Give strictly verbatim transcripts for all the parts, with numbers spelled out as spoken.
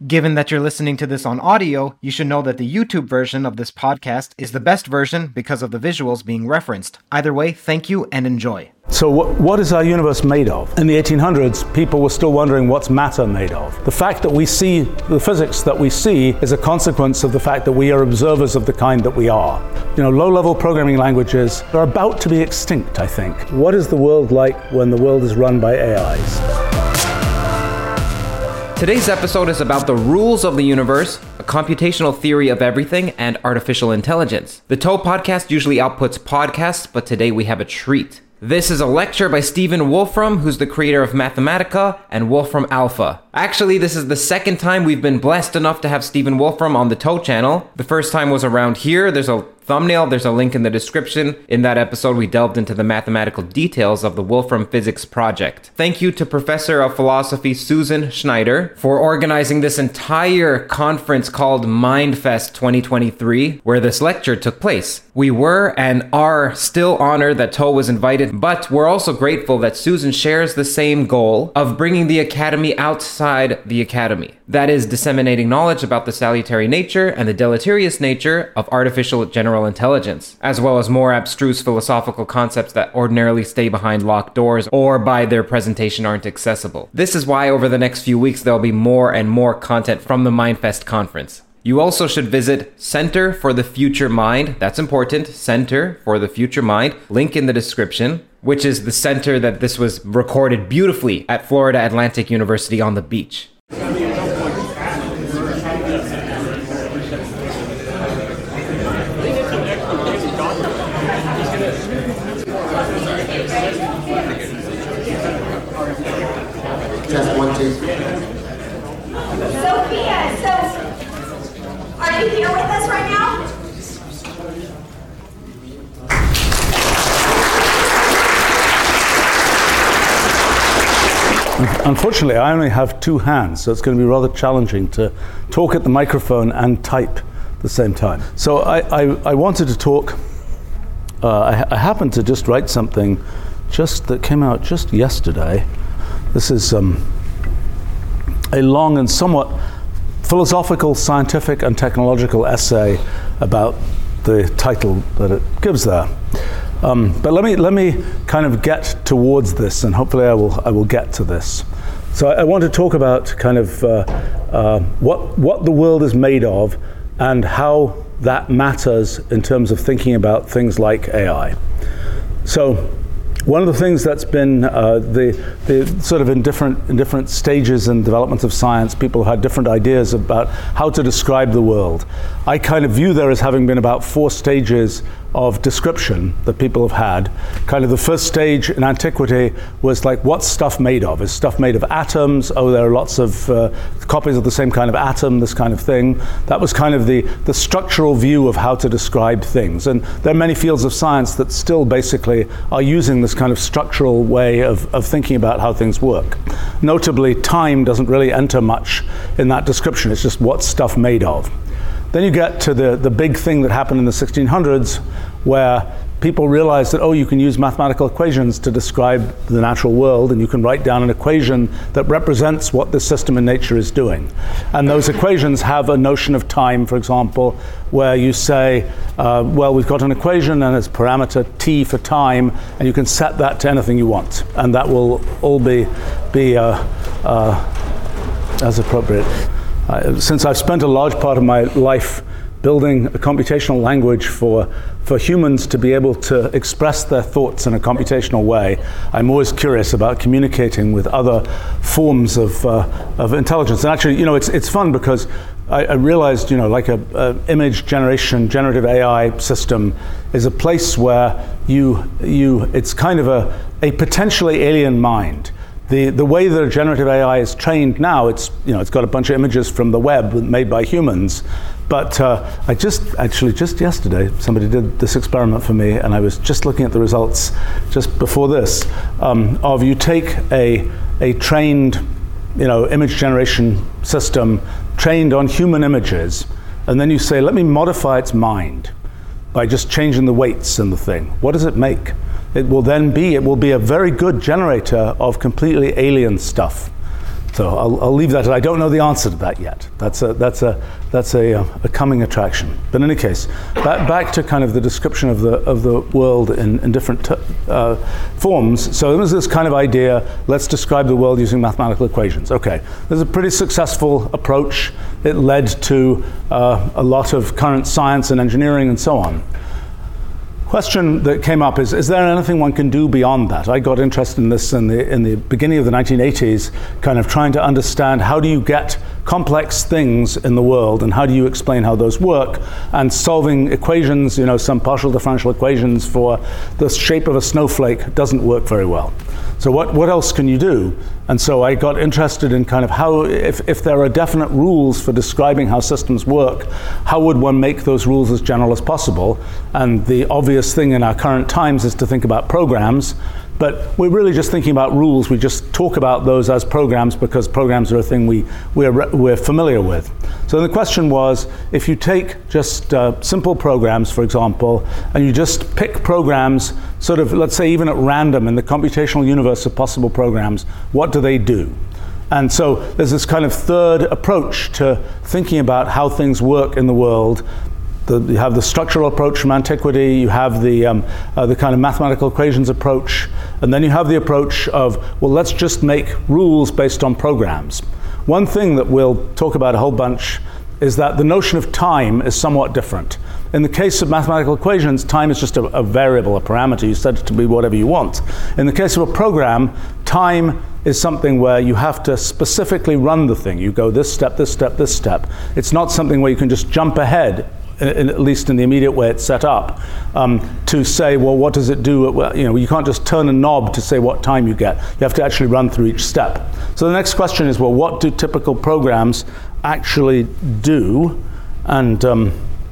Given that you're listening to this on audio, you should know that the YouTube version of this podcast is the best version because of the visuals being referenced. Either way, thank you and enjoy. So what, what is our universe made of? In the eighteen hundreds, people were still wondering what's matter made of. The fact that we see, the physics that we see, is a consequence of the fact that we are observers of the kind that we are. You know, low-level programming languages are about to be extinct, I think. What is the world like when the world is run by A Is? Today's episode is about the rules of the universe, a computational theory of everything, and artificial intelligence. The Toe Podcast usually outputs podcasts, but today we have a treat. This is a lecture by Stephen Wolfram, who's the creator of Mathematica and Wolfram Alpha. Actually, this is the second time we've been blessed enough to have Stephen Wolfram on the Toe channel. The first time was around here. There's a thumbnail, there's a link in the description. In that episode, we delved into the mathematical details of the Wolfram Physics Project. Thank you to Professor of Philosophy Susan Schneider for organizing this entire conference called MindFest twenty twenty-three, where this lecture took place. We were and are still honored that Toe was invited, but we're also grateful that Susan shares the same goal of bringing the Academy outside the Academy. That is, disseminating knowledge about the salutary nature and the deleterious nature of artificial general intelligence, as well as more abstruse philosophical concepts that ordinarily stay behind locked doors or by their presentation aren't accessible. This is why over the next few weeks there'll be more and more content from the MindFest conference. You also should visit Center for the Future Mind. That's important. Center for the Future Mind. Link in the description, which is the center that this was recorded beautifully at Florida Atlantic University on the beach. Test one, two. Sophia, so are you here with us right now? Unfortunately, I only have two hands, so it's going to be rather challenging to talk at the microphone and type at the same time. So I, I, I wanted to talk, uh, I, I happened to just write something just that came out just yesterday. This is um, a long and somewhat philosophical, scientific, and technological essay about the title that it gives there. Um, but let me let me kind of get towards this, and hopefully I will I will get to this. So I, I want to talk about kind of uh, uh, what what the world is made of, and how that matters in terms of thinking about things like A I. So one of the things that's been uh, the, the sort of in different in different stages and developments of science, people have had different ideas about how to describe the world. I kind of view there as having been about four stages of description that people have had. Kind of the first stage in antiquity was like, what's stuff made of? Is stuff made of atoms? Oh, there are lots of uh, copies of the same kind of atom, this kind of thing. That was kind of the, the structural view of how to describe things. And there are many fields of science that still basically are using this kind of structural way of, of thinking about how things work. Notably, time doesn't really enter much in that description. It's just what's stuff made of. Then you get to the, the big thing that happened in the sixteen hundreds, where people realized that, oh, you can use mathematical equations to describe the natural world, and you can write down an equation that represents what this system in nature is doing. And those equations have a notion of time, for example, where you say, uh, well, we've got an equation and it's parameter t for time, and you can set that to anything you want, and that will all be, be uh, uh, as appropriate. Uh, since I've spent a large part of my life building a computational language for, for humans to be able to express their thoughts in a computational way, I'm always curious about communicating with other forms of, uh, of intelligence. And actually, you know, it's, it's fun because I, I realized, you know, like a, a image generation, generative A I system is a place where you, you it's kind of a, a potentially alien mind. The, the way that a generative A I is trained now, it's, you know, it's got a bunch of images from the web made by humans. But uh, I just, actually just yesterday, somebody did this experiment for me, and I was just looking at the results just before this, um, of you take a, a trained, you know, image generation system trained on human images, and then you say, let me modify its mind by just changing the weights in the thing. What does it make? It will then be, it will be a very good generator of completely alien stuff. So I'll, I'll leave that. I don't know the answer to that yet. That's a that's a that's a, a coming attraction. But in any case, back, back to kind of the description of the of the world in, in different t- uh, forms. So there was this kind of idea: let's describe the world using mathematical equations. Okay, this is a pretty successful approach. It led to uh, a lot of current science and engineering and so on. Question that came up is, is there anything one can do beyond that? I got interested in this in the in the beginning of the nineteen eighties, kind of trying to understand how do you get complex things in the world and how do you explain how those work, and solving equations, you know, some partial differential equations for the shape of a snowflake doesn't work very well. So what, what else can you do? And so I got interested in kind of how, if, if there are definite rules for describing how systems work, how would one make those rules as general as possible? And the obvious thing in our current times is to think about programs, but we're really just thinking about rules. We just talk about those as programs because programs are a thing we, we're, we're familiar with. So the question was, if you take just uh, simple programs, for example, and you just pick programs sort of, let's say, even at random in the computational universe of possible programs, what do they do? And so there's this kind of third approach to thinking about how things work in the world. The, you have the structural approach from antiquity, you have the, um, uh, the kind of mathematical equations approach, and then you have the approach of, well, let's just make rules based on programs. One thing that we'll talk about a whole bunch is that the notion of time is somewhat different. In the case of mathematical equations, time is just a, a variable, a parameter. You set it to be whatever you want. In the case of a program, time is something where you have to specifically run the thing. You go this step, this step, this step. It's not something where you can just jump ahead, in, at least in the immediate way it's set up, um, to say, well, what does it do? Well, you know, you can't just turn a knob to say what time you get. You have to actually run through each step. So the next question is, well, what do typical programs actually do? And um,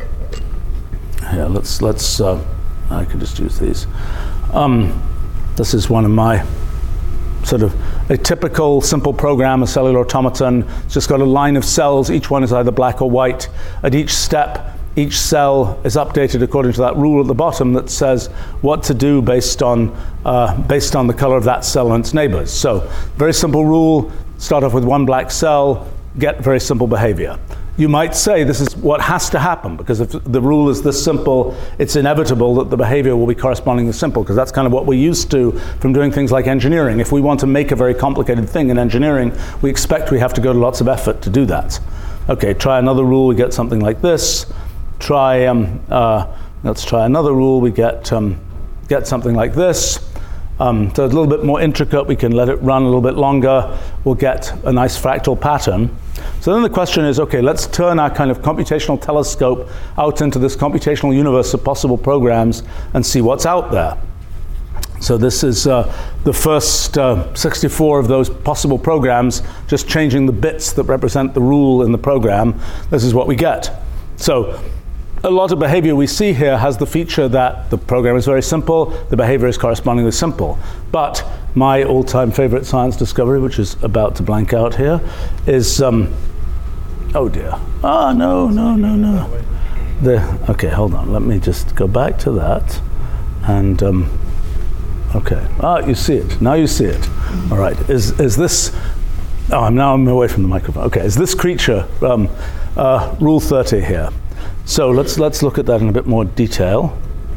yeah, let's let's. Uh, I can just use these. Um, this is one of my sort of a typical simple program, a cellular automaton. It's just got a line of cells. Each one is either black or white. At each step, each cell is updated according to that rule at the bottom that says what to do based on uh, based on the color of that cell and its neighbors. So very simple rule. Start off with one black cell. Get very simple behavior. You might say this is what has to happen, because if the rule is this simple, it's inevitable that the behavior will be correspondingly simple, because that's kind of what we're used to from doing things like engineering. If we want to make a very complicated thing in engineering, we expect we have to go to lots of effort to do that. Okay, try another rule, we get something like this. Try, um, uh, let's try another rule, we get, um, get something like this. Um, so it's a little bit more intricate, we can let it run a little bit longer, we'll get a nice fractal pattern. So then the question is, okay, let's turn our kind of computational telescope out into this computational universe of possible programs and see what's out there. So this is uh, the first uh, sixty-four of those possible programs, just changing the bits that represent the rule in the program. This is what we get. So a lot of behavior we see here has the feature that the program is very simple, the behavior is correspondingly simple. But my all-time favorite science discovery, which is about to blank out here, is, um, oh dear, ah, oh, no, no, no, no. The, okay, hold on, let me just go back to that. And, um, okay, ah, you see it, now you see it. All right, is, is this, oh, I'm now I'm away from the microphone. Okay, is this creature, um, uh, rule thirty here? So let's let's look at that in a bit more detail.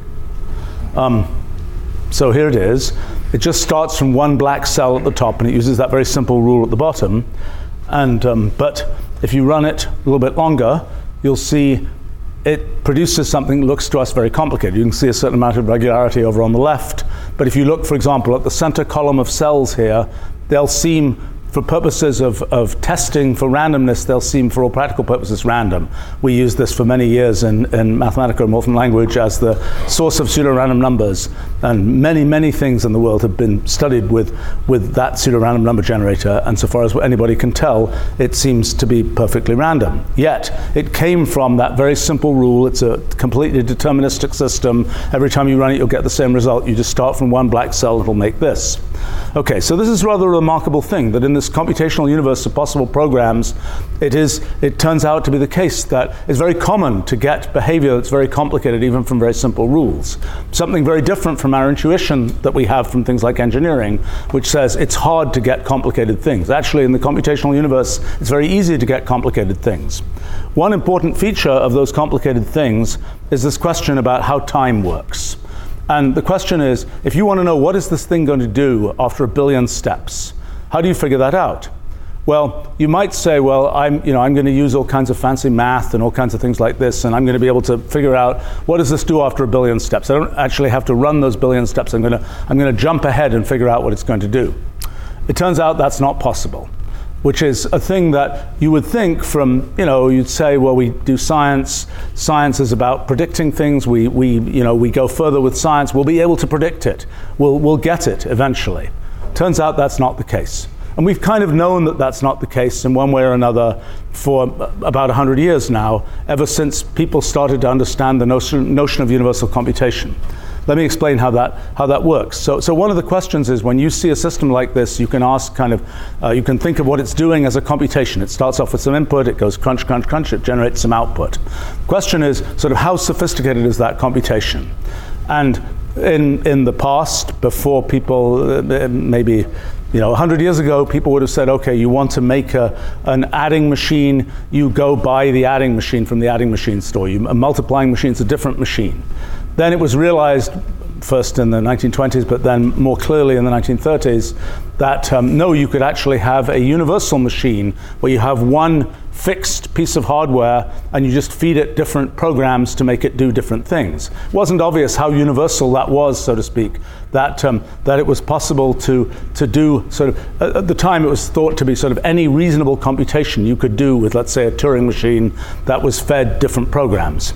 Um, so here it is. It just starts from one black cell at the top, and it uses that very simple rule at the bottom. And um, but if you run it a little bit longer, you'll see it produces something that looks to us very complicated. You can see a certain amount of regularity over on the left. But if you look, for example, at the center column of cells here, they'll seem, for purposes of, of testing for randomness, they'll seem for all practical purposes random. We used this for many years in, in Mathematica and Wolfram language as the source of pseudorandom numbers. And many, many things in the world have been studied with, with that pseudorandom number generator. And so far as anybody can tell, it seems to be perfectly random. Yet, it came from that very simple rule. It's a completely deterministic system. Every time you run it, you'll get the same result. You just start from one black cell, it'll make this. Okay, so this is rather a remarkable thing, that in this computational universe of possible programs, it is, it turns out to be the case that it's very common to get behavior that's very complicated, even from very simple rules. Something very different from our intuition that we have from things like engineering, which says it's hard to get complicated things. Actually, in the computational universe, it's very easy to get complicated things. One important feature of those complicated things is this question about how time works. And the question is, if you want to know what is this thing going to do after a billion steps, how do you figure that out? Well, you might say, well, I'm, you know, I'm going to use all kinds of fancy math and all kinds of things like this, and I'm going to be able to figure out what does this do after a billion steps. I don't actually have to run those billion steps. I'm going to, I'm going to jump ahead and figure out what it's going to do. It turns out that's not possible, which is a thing that you would think from, you know, you'd say, well, we do science. Science is about predicting things. We, we, you know, we go further with science. We'll be able to predict it. We'll, we'll get it eventually. Turns out that's not the case. And we've kind of known that that's not the case in one way or another for about one hundred years now, ever since people started to understand the notion, notion of universal computation. Let me explain how that how that works. So, so one of the questions is, when you see a system like this, you can ask kind of, uh, you can think of what it's doing as a computation. It starts off with some input, it goes crunch, crunch, crunch, it generates some output. The question is sort of how sophisticated is that computation? And in in the past, before people, uh, maybe, you know, one hundred years ago, people would have said, okay, you want to make a, an adding machine, you go buy the adding machine from the adding machine store. You, a multiplying machine is a different machine. Then it was realized, first in the nineteen twenties, but then more clearly in the nineteen thirties, that um, no, you could actually have a universal machine where you have one fixed piece of hardware and you just feed it different programs to make it do different things. It wasn't obvious how universal that was, so to speak, that um, that it was possible to to do sort of, at the time it was thought to be sort of any reasonable computation you could do with, let's say, a Turing machine that was fed different programs.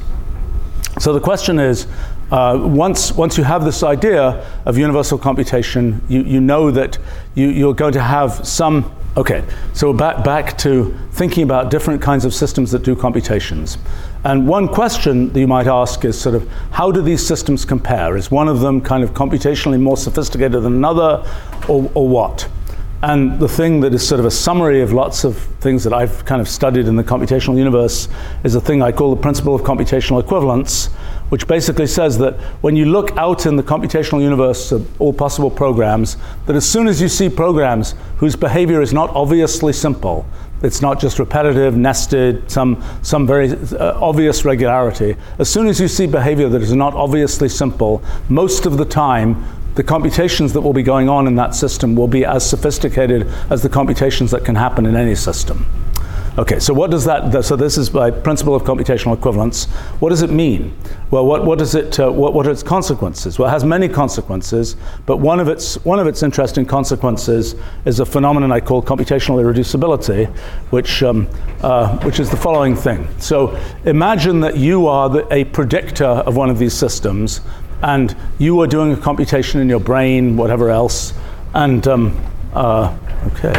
So the question is, uh, once once you have this idea of universal computation, you, you know that you, you're going to have some. Okay, so back back to thinking about different kinds of systems that do computations. And one question that you might ask is sort of, how do these systems compare? Is one of them kind of computationally more sophisticated than another, or, or what? And the thing that is sort of a summary of lots of things that I've kind of studied in the computational universe is a thing I call the principle of computational equivalence, which basically says that when you look out in the computational universe of all possible programs, that as soon as you see programs whose behavior is not obviously simple, it's not just repetitive, nested, some, some very uh, obvious regularity, as soon as you see behavior that is not obviously simple, most of the time, the computations that will be going on in that system will be as sophisticated as the computations that can happen in any system. Okay, so what does that, so this is by principle of computational equivalence. What does it mean? Well, what, what is it, uh, what, what are its consequences? Well, it has many consequences, but one of its, one of its interesting consequences is a phenomenon I call computational irreducibility, which, um, uh, which is the following thing. So imagine that you are the, a predictor of one of these systems, and you are doing a computation in your brain, whatever else, and, um, uh, okay.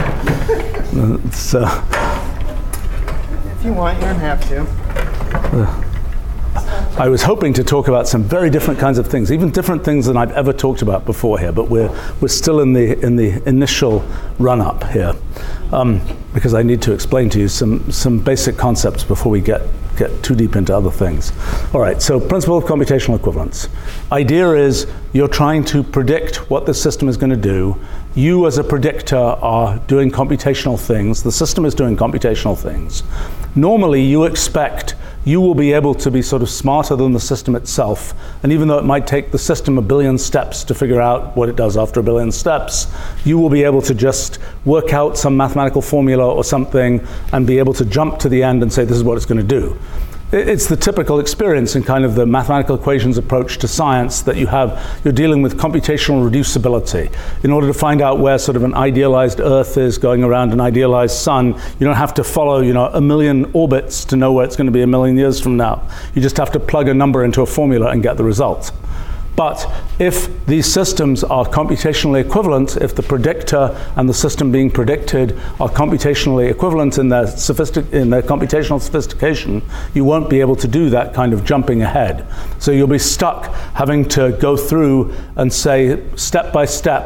It's, uh, If you want, you don't have to. Uh, I was hoping to talk about some very different kinds of things, even different things than I've ever talked about before here, but we're, we're still in the, in the initial run-up here, um, because I need to explain to you some, some basic concepts before we get get too deep into other things. All right, so principle of computational equivalence. Idea is you're trying to predict what the system is going to do. You as a predictor are doing computational things. The system is doing computational things. Normally you expect you will be able to be sort of smarter than the system itself, and even though it might take the system a billion steps to figure out what it does after a billion steps, you will be able to just work out some mathematical formula or something and be able to jump to the end and say this is what it's going to do. It's the typical experience in kind of the mathematical equations approach to science that you have, you're dealing with computational reducibility. In order to find out where sort of an idealized Earth is going around an idealized sun, you don't have to follow, you know, a million orbits to know where it's going to be a million years from now. You just have to plug a number into a formula and get the result. But if these systems are computationally equivalent, if the predictor and the system being predicted are computationally equivalent in their, sophistic- in their computational sophistication, you won't be able to do that kind of jumping ahead. So you'll be stuck having to go through and say, step by step,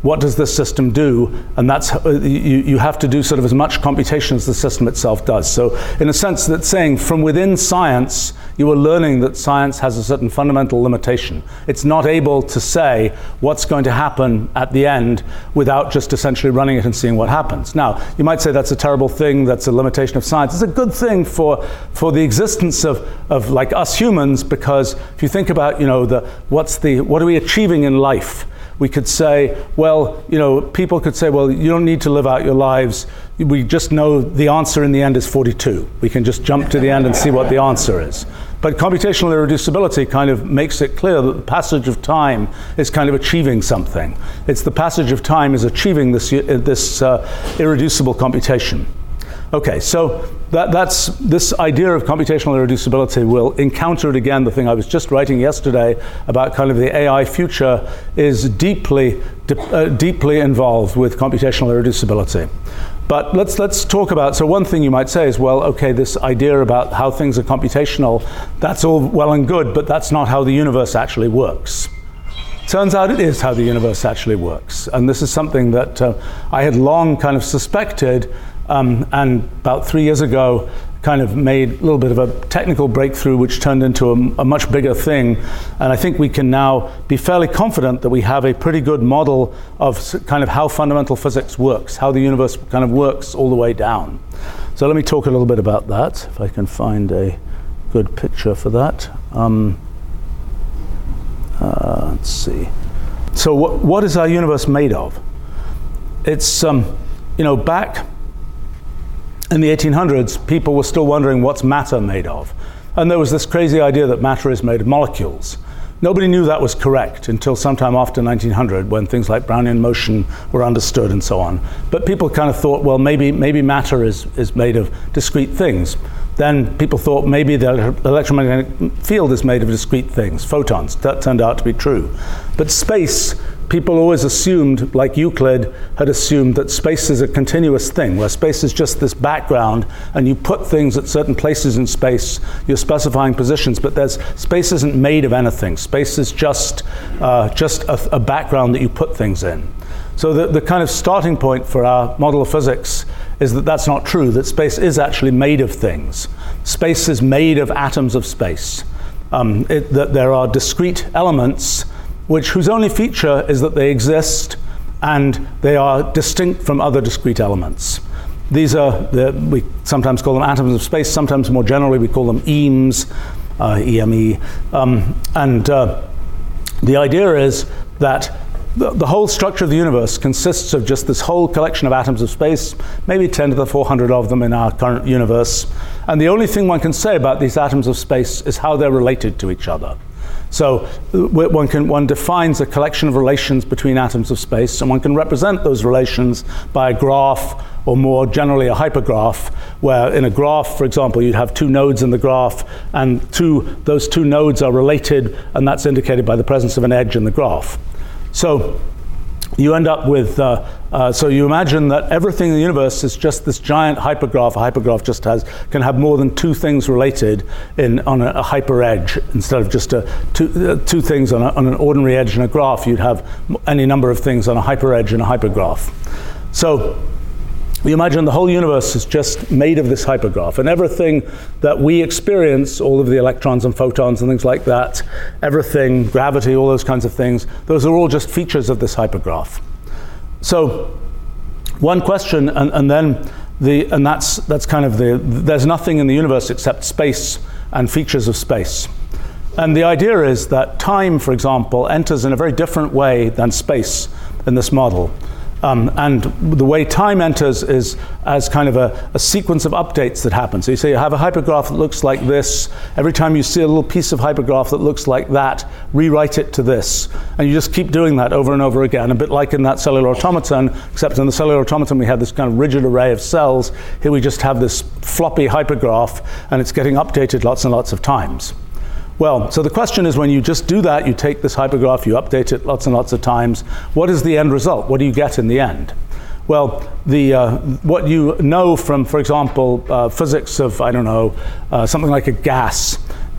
what does this system do? And that's, uh, you, you have to do sort of as much computation as the system itself does. So in a sense, that's saying from within science, you are learning that science has a certain fundamental limitation. It's not able to say what's going to happen at the end without just essentially running it and seeing what happens. Now, you might say that's a terrible thing, that's a limitation of science. It's a good thing for, for the existence of, of like us humans, because if you think about, you know, the, what's the, what are we achieving in life? We could say, well, you know, people could say, well, you don't need to live out your lives. We just know the answer in the end is forty-two. We can just jump to the end and see what the answer is. But computational irreducibility kind of makes it clear that the passage of time is kind of achieving something. It's the passage of time is achieving this, this uh, irreducible computation. Okay, so that, that's this idea of computational irreducibility. We'll encounter it again. The thing I was just writing yesterday about kind of the A I future is deeply, uh, deeply involved with computational irreducibility. But let's let's talk about, so one thing you might say is, well, okay, this idea about how things are computational, that's all well and good, but that's not how the universe actually works. Turns out it is how the universe actually works. And this is something that uh, I had long kind of suspected, um, and about three years ago kind of made a little bit of a technical breakthrough which turned into a, a much bigger thing. And I think we can now be fairly confident that we have a pretty good model of kind of how fundamental physics works, how the universe kind of works all the way down. So let me talk a little bit about that, if I can find a good picture for that. Um, uh, let's see. So what, what is our universe made of? It's, um, you know, back in the eighteen hundreds, people were still wondering what's matter made of. And there was this crazy idea that matter is made of molecules. Nobody knew that was correct until sometime after nineteen hundred, when things like Brownian motion were understood and so on. But people kind of thought, well, maybe, maybe matter is, is made of discrete things. Then people thought maybe the electromagnetic field is made of discrete things, photons. That turned out to be true. But space, people always assumed, like Euclid had assumed, that space is a continuous thing, where space is just this background, and you put things at certain places in space, you're specifying positions, but there's, space isn't made of anything. Space is just, uh, just a, a background that you put things in. So the, the kind of starting point for our model of physics is that that's not true, that space is actually made of things. Space is made of atoms of space. Um, it, that there are discrete elements which whose only feature is that they exist and they are distinct from other discrete elements. These are, the, we sometimes call them atoms of space, sometimes more generally we call them E M Es, uh, E M E. Um, and uh, the idea is that the, the whole structure of the universe consists of just this whole collection of atoms of space, maybe ten to the four hundred of them in our current universe. And the only thing one can say about these atoms of space is how they're related to each other. So one can one defines a collection of relations between atoms of space, and one can represent those relations by a graph, or more generally a hypergraph, where in a graph, for example, you'd have two nodes in the graph, and two, those two nodes are related, and that's indicated by the presence of an edge in the graph. So you end up with, uh, uh, so you imagine that everything in the universe is just this giant hypergraph. A hypergraph just has, can have more than two things related in, on a, a hyper edge. Instead of just a, two, uh, two things on, a, on an ordinary edge in a graph, you'd have any number of things on a hyper edge in a hypergraph. So you imagine the whole universe is just made of this hypergraph, and everything that we experience, all of the electrons and photons and things like that, everything, gravity, all those kinds of things, those are all just features of this hypergraph. So one question, and, and then the, and that's, that's kind of the, there's nothing in the universe except space and features of space. And the idea is that time, for example, enters in a very different way than space in this model. Um, and the way time enters is as kind of a, a sequence of updates that happen. So you say you have a hypergraph that looks like this. Every time you see a little piece of hypergraph that looks like that, rewrite it to this. And you just keep doing that over and over again, a bit like in that cellular automaton, except in the cellular automaton we had this kind of rigid array of cells. Here we just have this floppy hypergraph, and it's getting updated lots and lots of times. Well, so the question is, when you just do that, you take this hypergraph, you update it lots and lots of times, what is the end result? What do you get in the end? Well, the, uh, what you know from, for example, uh, physics of, I don't know, uh, something like a gas,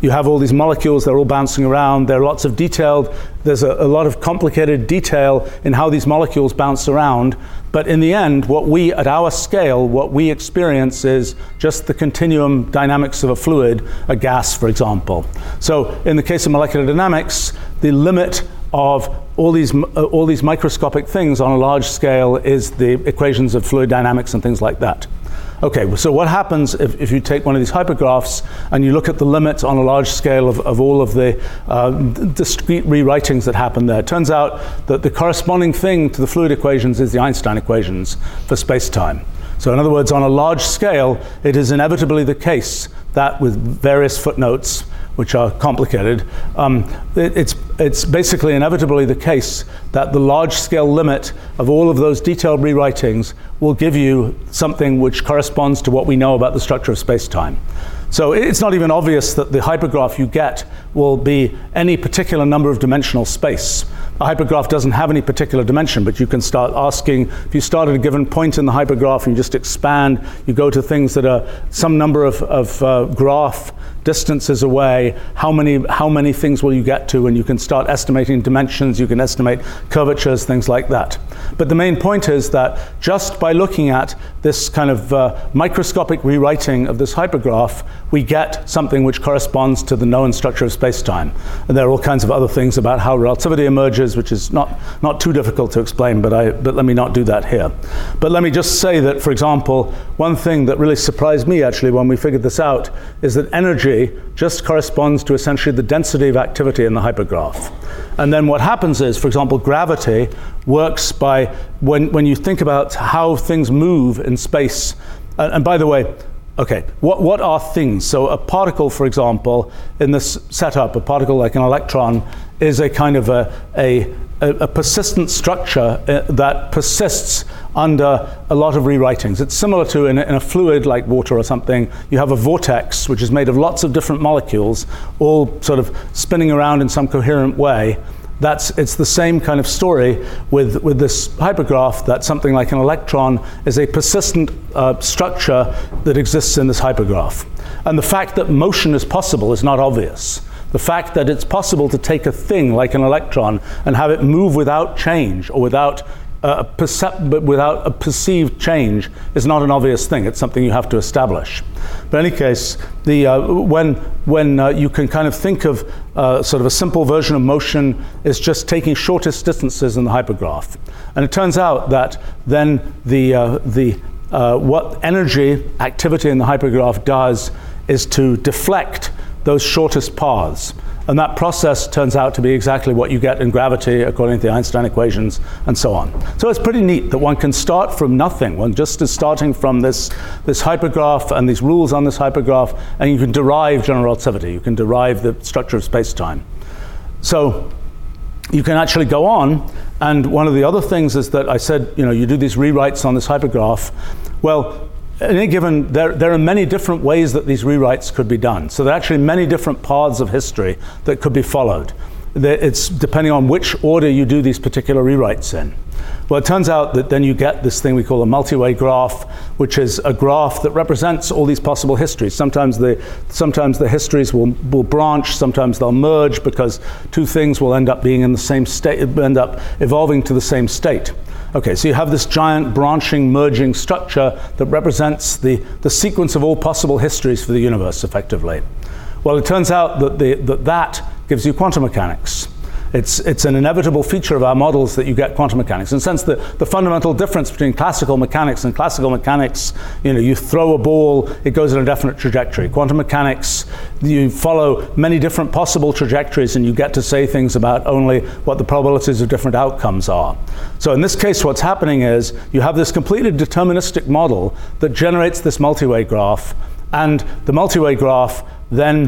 You have all these molecules, they're all bouncing around. There are lots of detailed, there's a, a lot of complicated detail in how these molecules bounce around. But in the end, what we, at our scale, what we experience is just the continuum dynamics of a fluid, a gas, for example. So in the case of molecular dynamics, the limit of all these uh, all these microscopic things on a large scale is the equations of fluid dynamics and things like that. Okay, so what happens if, if you take one of these hypergraphs and you look at the limits on a large scale of, of all of the uh, discrete rewritings that happen there? It turns out that the corresponding thing to the fluid equations is the Einstein equations for space-time. So in other words, on a large scale, it is inevitably the case that with various footnotes, which are complicated, um, it, it's, it's basically inevitably the case that the large-scale limit of all of those detailed rewritings will give you something which corresponds to what we know about the structure of space-time. So it's not even obvious that the hypergraph you get will be any particular number of dimensional space. A hypergraph doesn't have any particular dimension, but you can start asking, if you start at a given point in the hypergraph and you just expand, you go to things that are some number of, of uh, graph distances away, how many how many things will you get to, and you can start estimating dimensions, you can estimate curvatures, things like that. But the main point is that just by looking at this kind of uh, microscopic rewriting of this hypergraph, we get something which corresponds to the known structure of space-time. And there are all kinds of other things about how relativity emerges, which is not, not too difficult to explain, but, I, but let me not do that here. But let me just say that, for example, one thing that really surprised me actually when we figured this out is that energy just corresponds to essentially the density of activity in the hypergraph. And then what happens is, for example, gravity works by, when, when you think about how things move in space, and, and by the way, okay, what, what are things? So a particle, for example, in this setup, a particle like an electron, is a kind of a, a, a persistent structure that persists under a lot of rewritings. It's similar to in a, in a fluid like water or something, you have a vortex which is made of lots of different molecules all sort of spinning around in some coherent way. That's, it's the same kind of story with, with this hypergraph, that something like an electron is a persistent uh, structure that exists in this hypergraph. And the fact that motion is possible is not obvious. The fact that it's possible to take a thing like an electron and have it move without change or without a, percep- but without a perceived change is not an obvious thing. It's something you have to establish. But in any case, the, uh, when, when uh, you can kind of think of uh, sort of a simple version of motion is just taking shortest distances in the hypergraph. And it turns out that then the, uh, the, uh, what energy activity in the hypergraph does is to deflect those shortest paths. And that process turns out to be exactly what you get in gravity according to the Einstein equations and so on. So it's pretty neat that one can start from nothing. One just is starting from this, this hypergraph and these rules on this hypergraph, and you can derive general relativity. You can derive the structure of space-time. So you can actually go on, and one of the other things is that I said, you know, you do these rewrites on this hypergraph. Well, in any given, there, there are many different ways that these rewrites could be done. So there are actually many different paths of history that could be followed. It's depending on which order you do these particular rewrites in. Well, it turns out that then you get this thing we call a multi-way graph, which is a graph that represents all these possible histories. Sometimes the, sometimes the histories will, will branch, sometimes they'll merge, because two things will end up being in the same state, end up evolving to the same state. Okay, so you have this giant branching, merging structure that represents the, the sequence of all possible histories for the universe, effectively. Well, it turns out that the, that, that gives you quantum mechanics. It's, it's an inevitable feature of our models that you get quantum mechanics. In a sense, the, the fundamental difference between classical mechanics and classical mechanics, you know, you throw a ball, it goes in a definite trajectory. Quantum mechanics, you follow many different possible trajectories and you get to say things about only what the probabilities of different outcomes are. So in this case, what's happening is you have this completely deterministic model that generates this multi-way graph, and the multi-way graph then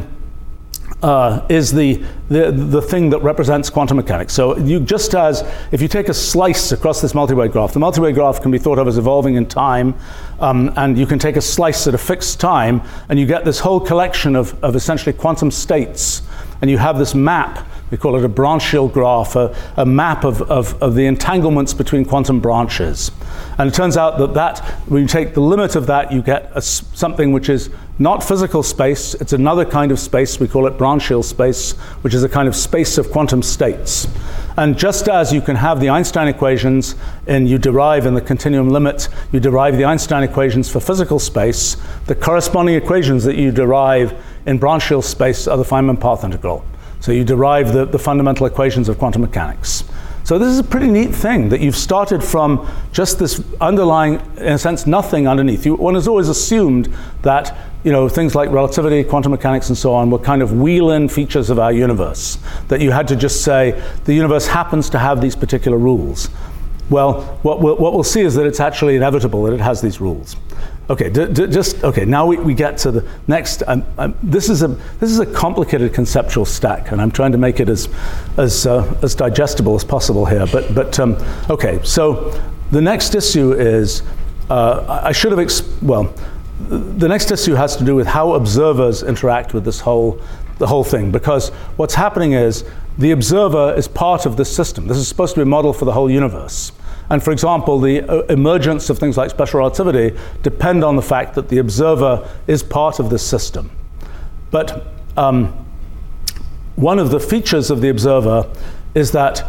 Uh, is the, the the thing that represents quantum mechanics. So you just as, if you take a slice across this multi-way graph, the multi-way graph can be thought of as evolving in time, um, and you can take a slice at a fixed time, and you get this whole collection of, of essentially quantum states, and you have this map We call it a branchial graph, a, a map of, of, of the entanglements between quantum branches. And it turns out that, that when you take the limit of that, you get a, something which is not physical space. It's another kind of space. We call it branchial space, which is a kind of space of quantum states. And just as you can have the Einstein equations and you derive in the continuum limit, you derive the Einstein equations for physical space, the corresponding equations that you derive in branchial space are the Feynman path integral. So you derive the, the fundamental equations of quantum mechanics. So this is a pretty neat thing that you've started from just this underlying, in a sense, nothing underneath. You, one has always assumed that, you know, things like relativity, quantum mechanics, and so on were kind of wheel-in features of our universe, that you had to just say, the universe happens to have these particular rules. Well, what we'll, what we'll see is that it's actually inevitable that it has these rules. Okay, d- d- just okay. Now we, we get to the next. Um, um, this is a this is a complicated conceptual stack, and I'm trying to make it as as uh, as digestible as possible here. But but um, okay. So the next issue is uh, I should have ex- well. The next issue has to do with how observers interact with this whole the whole thing, because what's happening is the observer is part of this system. This is supposed to be a model for the whole universe. And for example, the uh, emergence of things like special relativity depend on the fact that the observer is part of this system. But um, one of the features of the observer is that,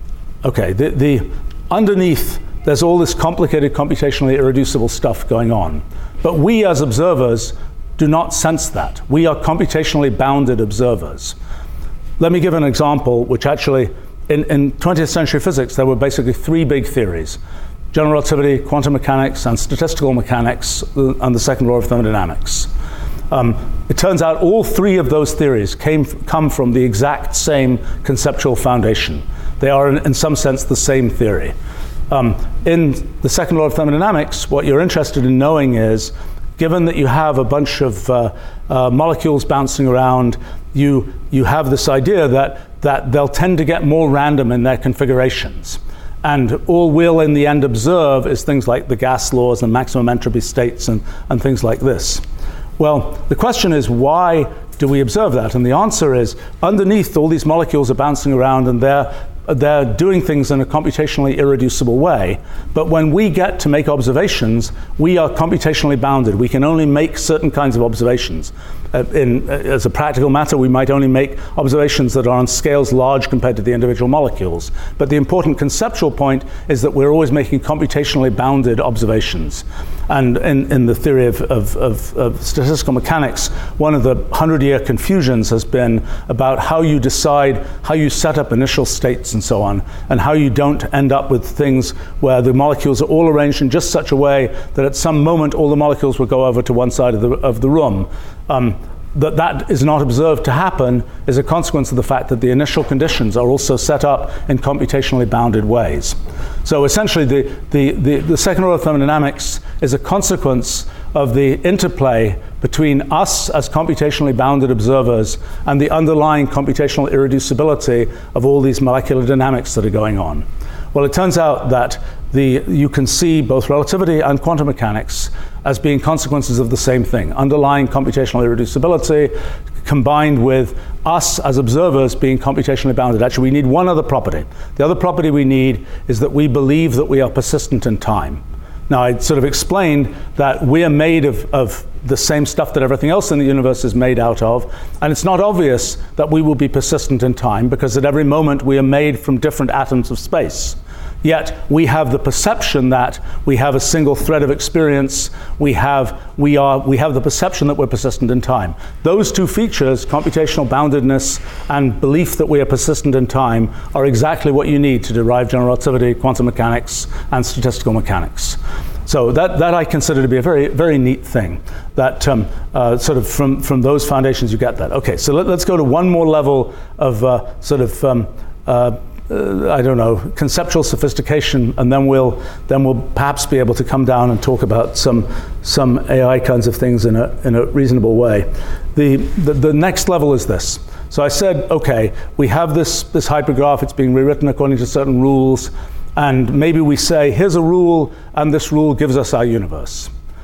okay, the, the underneath there's all this complicated, computationally irreducible stuff going on. But we as observers do not sense that. We are computationally bounded observers. Let me give an example, which actually, in, in twentieth century physics, there were basically three big theories: general relativity, quantum mechanics, and statistical mechanics, and the second law of thermodynamics. Um, it turns out all three of those theories came, come from the exact same conceptual foundation. They are, in, in some sense, the same theory. Um, in the second law of thermodynamics, what you're interested in knowing is, given that you have a bunch of uh, uh, molecules bouncing around, you you have this idea that that they'll tend to get more random in their configurations. And all we'll in the end observe is things like the gas laws and maximum entropy states and, and things like this. Well, the question is, why do we observe that? And the answer is, underneath all these molecules are bouncing around and they're they're doing things in a computationally irreducible way. But when we get to make observations, we are computationally bounded. We can only make certain kinds of observations. Uh, in, uh, as a practical matter, we might only make observations that are on scales large compared to the individual molecules. But the important conceptual point is that we're always making computationally bounded observations. And in, in the theory of, of, of, of statistical mechanics, one of the hundred-year confusions has been about how you decide, how you set up initial states and so on, and how you don't end up with things where the molecules are all arranged in just such a way that at some moment all the molecules will go over to one side of the, of the room. Um, that that is not observed to happen is a consequence of the fact that the initial conditions are also set up in computationally bounded ways. So essentially the, the, the, the second law of thermodynamics is a consequence of the interplay between us as computationally bounded observers and the underlying computational irreducibility of all these molecular dynamics that are going on. Well, it turns out that the, you can see both relativity and quantum mechanics as being consequences of the same thing, underlying computational irreducibility combined with us as observers being computationally bounded. Actually, we need one other property. The other property we need is that we believe that we are persistent in time. Now, I sort of explained that we are made of, of the same stuff that everything else in the universe is made out of, and it's not obvious that we will be persistent in time because at every moment we are made from different atoms of space. Yet we have the perception that we have a single thread of experience. We have we are we have the perception that we're persistent in time. Those two features, computational boundedness and belief that we are persistent in time, are exactly what you need to derive general relativity, quantum mechanics, and statistical mechanics. So that, that I consider to be a very, very neat thing, that um, uh, sort of from, from those foundations you get that. Okay, so let, let's go to one more level of uh, sort of, um, uh, uh, I don't know, conceptual sophistication, and then we'll, then we'll perhaps be able to come down and talk about some, some A I kinds of things in a, in a reasonable way. The, the, the next level is this. So I said, okay, we have this, this hypergraph, it's being rewritten according to certain rules, and maybe we say, here's a rule, and this rule gives us our universe.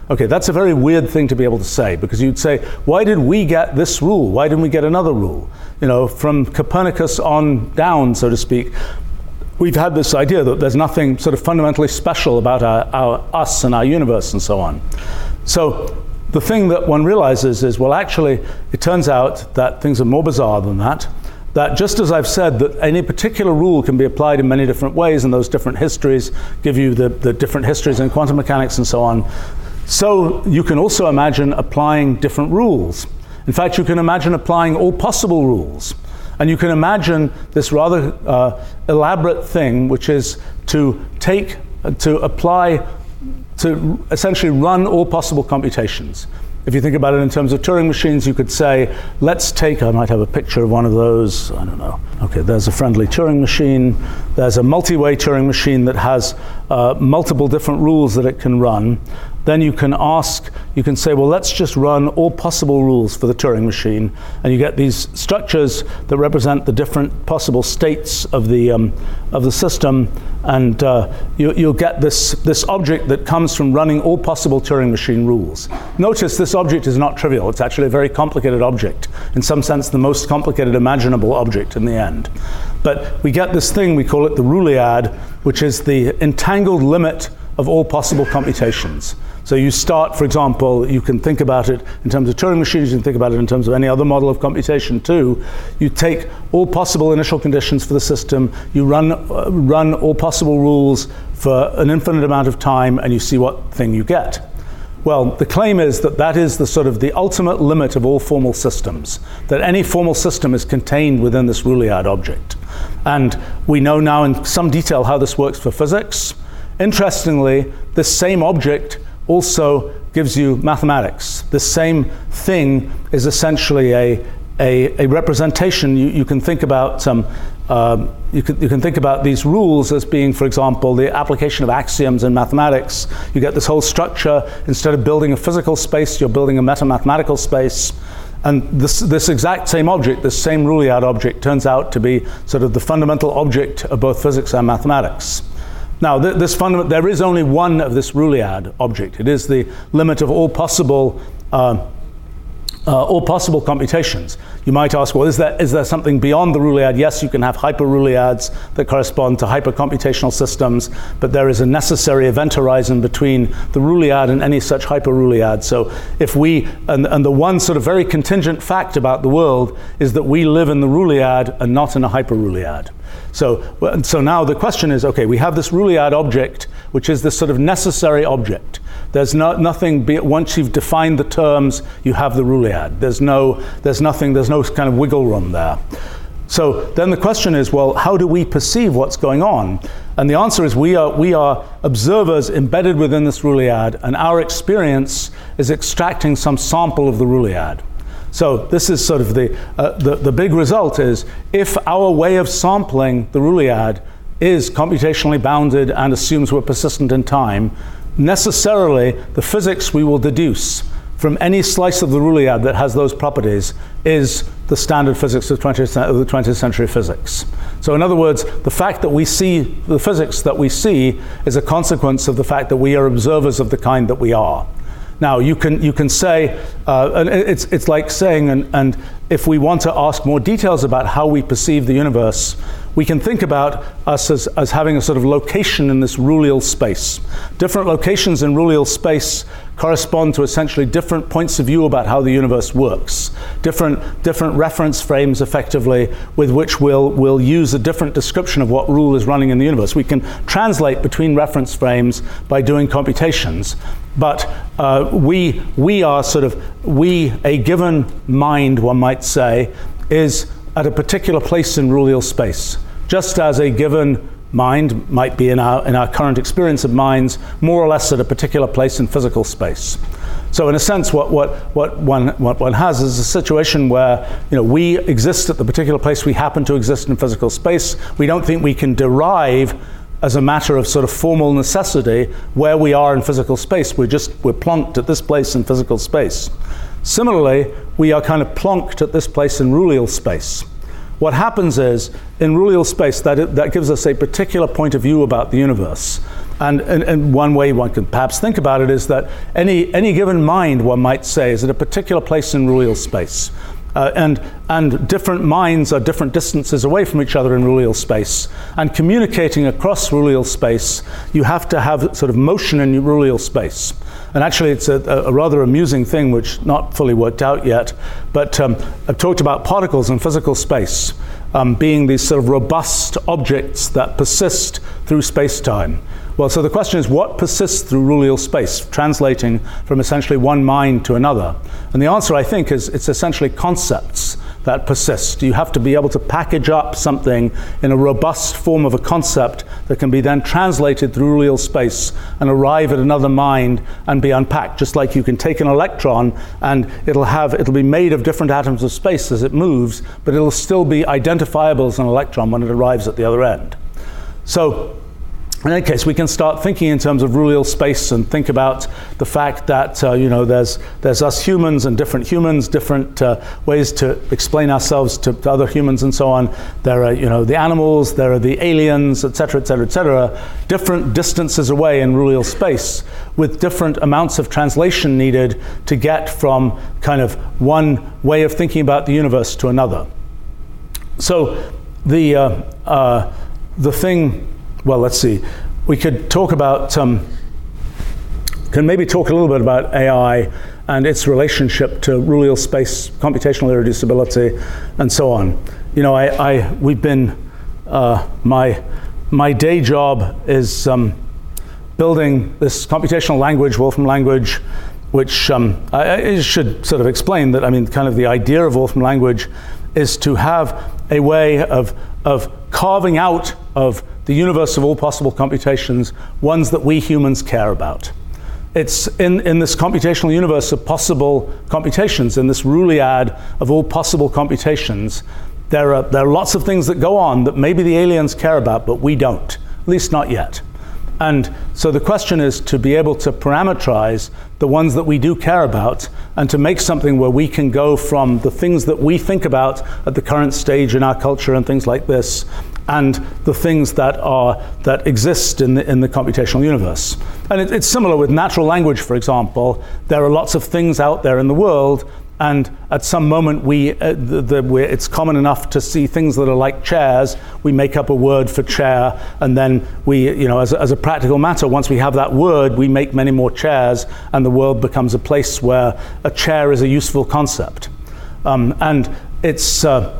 Okay, that's a very weird thing to be able to say, because you'd say, why did we get this rule? Why didn't we get another rule? You know, from Copernicus on down, so to speak, we've had this idea that there's nothing sort of fundamentally special about our, our us and our universe and so on. So the thing that one realizes is, well, actually, it turns out that things are more bizarre than that. That just as I've said that any particular rule can be applied in many different ways, and those different histories give you the, the different histories in quantum mechanics and so on, so you can also imagine applying different rules. In fact, you can imagine applying all possible rules. And you can imagine this rather uh, elaborate thing, which is to take, uh, to apply, to essentially run all possible computations. If you think about it in terms of Turing machines, you could say, let's take, I might have a picture of one of those, I don't know. Okay, there's a friendly Turing machine. There's a multi-way Turing machine that has uh, multiple different rules that it can run. Then you can ask, you can say, well, let's just run all possible rules for the Turing machine. And you get these structures that represent the different possible states of the, um, of the system. And uh, you, you'll get this, this object that comes from running all possible Turing machine rules. Notice this object is not trivial. It's actually a very complicated object. In some sense, the most complicated imaginable object in the end. But we get this thing, we call it the Ruliad, which is the entangled limit of all possible computations. So you start, for example, you can think about it in terms of Turing machines, you can think about it in terms of any other model of computation too. You take all possible initial conditions for the system, you run, uh, run all possible rules for an infinite amount of time, and you see what thing you get. Well, the claim is that that is the sort of the ultimate limit of all formal systems, that any formal system is contained within this Ruliad object. And we know now in some detail how this works for physics. Interestingly, this same object also gives you mathematics. This same thing is essentially a, a, a representation. You, you can think about um, uh, you, can, you can think about these rules as being, for example, the application of axioms in mathematics. You get this whole structure. Instead of building a physical space, you're building a meta-mathematical space. And this, this exact same object, this same Ruliad object, turns out to be sort of the fundamental object of both physics and mathematics. Now, th this fundament, there is only one of this Ruliad object. It is the limit of all possible, uh, uh, all possible computations. You might ask, well, is there, is there something beyond the Ruliad? Yes, you can have hyper-Ruliads that correspond to hyper-computational systems, but there is a necessary event horizon between the Ruliad and any such hyper-Ruliad. So if we, and, and the one sort of very contingent fact about the world is that we live in the Ruliad and not in a hyper-Ruliad. So, so now the question is, okay, we have this Ruliad object, which is this sort of necessary object. There's no, nothing, be, once you've defined the terms, you have the Ruliad. There's no, there's nothing, there's no kind of wiggle room there. So then the question is, well, how do we perceive what's going on? And the answer is we are, we are observers embedded within this Ruliad, and our experience is extracting some sample of the Ruliad. So this is sort of the, uh, the, the big result is, if our way of sampling the Ruliad is computationally bounded and assumes we're persistent in time, necessarily the physics we will deduce from any slice of the Ruliad that has those properties is the standard physics of, twentieth, of the twentieth century physics. So in other words, the fact that we see, the physics that we see is a consequence of the fact that we are observers of the kind that we are. Now, you can, you can say, uh, and it's, it's like saying, and, and if we want to ask more details about how we perceive the universe, we can think about us as, as having a sort of location in this Rulial space. Different locations in Rulial space correspond to essentially different points of view about how the universe works. Different, different reference frames, effectively, with which we'll, we'll use a different description of what rule is running in the universe. We can translate between reference frames by doing computations. But uh, we, we are sort of, we, a given mind, one might say, is at a particular place in Rulial space. Just as a given mind might be in our, in our current experience of minds, more or less at a particular place in physical space. So in a sense, what, what, what, one, what one has is a situation where, you know, we exist at the particular place we happen to exist in physical space. We don't think we can derive as a matter of sort of formal necessity where we are in physical space. We're just, we're plonked at this place in physical space. Similarly, we are kind of plonked at this place in Rulial space. What happens is, in Rulial space, that, it, that gives us a particular point of view about the universe. And, and, and one way one can perhaps think about it is that any, any given mind, one might say, is at a particular place in real space. Uh, and, and different minds are different distances away from each other in real space. And communicating across real space, you have to have sort of motion in real space. And actually, it's a, a rather amusing thing, which not fully worked out yet. But um, I've talked about particles in physical space um, being these sort of robust objects that persist through space-time. Well, so the question is, what persists through real space, translating from essentially one mind to another? And the answer, I think, is it's essentially concepts that persist. You have to be able to package up something in a robust form of a concept that can be then translated through real space and arrive at another mind and be unpacked. Just like you can take an electron and it'll have it'll be made of different atoms of space as it moves, but it'll still be identifiable as an electron when it arrives at the other end. So in any case, we can start thinking in terms of real space and think about the fact that uh, you know there's there's us humans and different humans, different uh, ways to explain ourselves to, to other humans and so on. There are you know the animals, there are the aliens, et cetera, et cetera, et cetera. Different distances away in real space, with different amounts of translation needed to get from kind of one way of thinking about the universe to another. So the uh, uh, the thing. Well, let's see. We could talk about, um, can maybe talk a little bit about A I and its relationship to real space, computational irreducibility, and so on. You know, I, I we've been, uh, my, my day job is um, building this computational language, Wolfram language, which um, I, I should sort of explain that, I mean, kind of the idea of Wolfram language is to have a way of, of carving out of the universe of all possible computations, ones that we humans care about. It's in, in this computational universe of possible computations, in this Ruliad of all possible computations, there are, there are lots of things that go on that maybe the aliens care about, but we don't, at least not yet. And so the question is to be able to parameterize the ones that we do care about and to make something where we can go from the things that we think about at the current stage in our culture and things like this, and the things that are that exist in the in the computational universe. And it, it's similar with natural language, for example. There are lots of things out there in the world, and at some moment we, uh, the, the, we it's common enough to see things that are like chairs. We make up a word for chair, and then we, you know, as a, as a practical matter, once we have that word, we make many more chairs, and the world becomes a place where a chair is a useful concept. Um, and it's uh,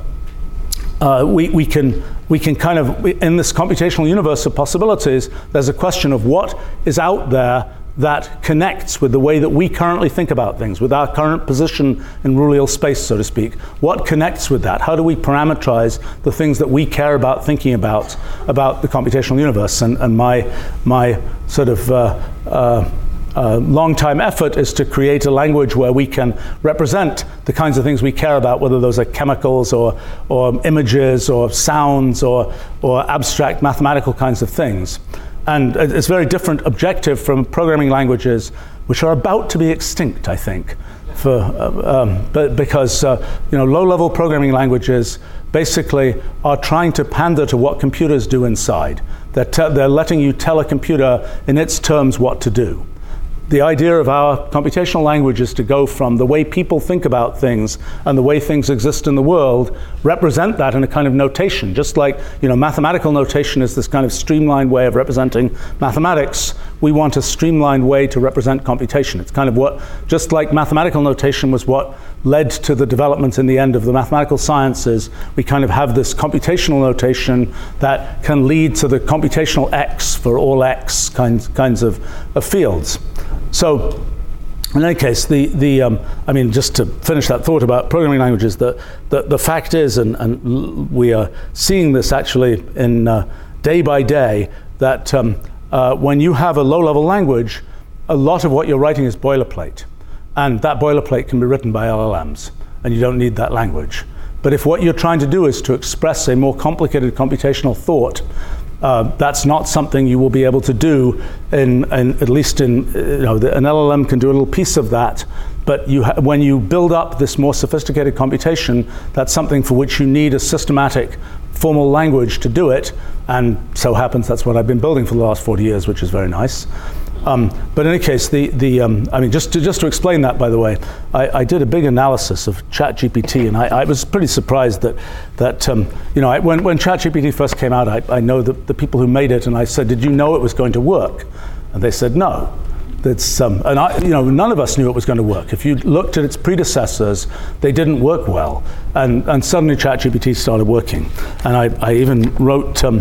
uh, we we can. We can kind of, in this computational universe of possibilities, there's a question of what is out there that connects with the way that we currently think about things, with our current position in real space, so to speak. What connects with that? How do we parameterize the things that we care about thinking about, about the computational universe? And, and my, my sort of uh, uh, uh, long-time effort is to create a language where we can represent the kinds of things we care about, whether those are chemicals or, or images or sounds or, or abstract mathematical kinds of things. And it's a very different objective from programming languages, which are about to be extinct, I think, for, uh, um, but because uh, you know, low-level programming languages basically are trying to pander to what computers do inside. They're, te- they're letting you tell a computer in its terms what to do. The idea of our computational language is to go from the way people think about things and the way things exist in the world, represent that in a kind of notation. Just like, you know, mathematical notation is this kind of streamlined way of representing mathematics. We want a streamlined way to represent computation. It's kind of what, just like mathematical notation was what led to the development in the end of the mathematical sciences, we kind of have this computational notation that can lead to the computational X for all X kinds, kinds of, of fields. So, in any case, the, the um, I mean, just to finish that thought about programming languages, the, the, the fact is, and, and we are seeing this actually in uh, day by day, that um, uh, when you have a low-level language, a lot of what you're writing is boilerplate. And that boilerplate can be written by L L Ms, and you don't need that language. But if what you're trying to do is to express a more complicated computational thought, Uh, that's not something you will be able to do in, in at least in, you know, the, an L L M can do a little piece of that, but you ha- when you build up this more sophisticated computation, that's something for which you need a systematic formal language to do it, and so happens that's what I've been building for the last forty years, which is very nice. Um, but in any case, the, the um, I mean, just to, just to explain that, by the way, I, I did a big analysis of ChatGPT, and I, I was pretty surprised that, that um, you know, I, when, when ChatGPT first came out, I, I know the, the people who made it, and I said, did you know it was going to work? And they said, no. That's, um, and I, you know, none of us knew it was going to work. If you looked at its predecessors, they didn't work well. And, and suddenly ChatGPT started working. And I, I even wrote... Um,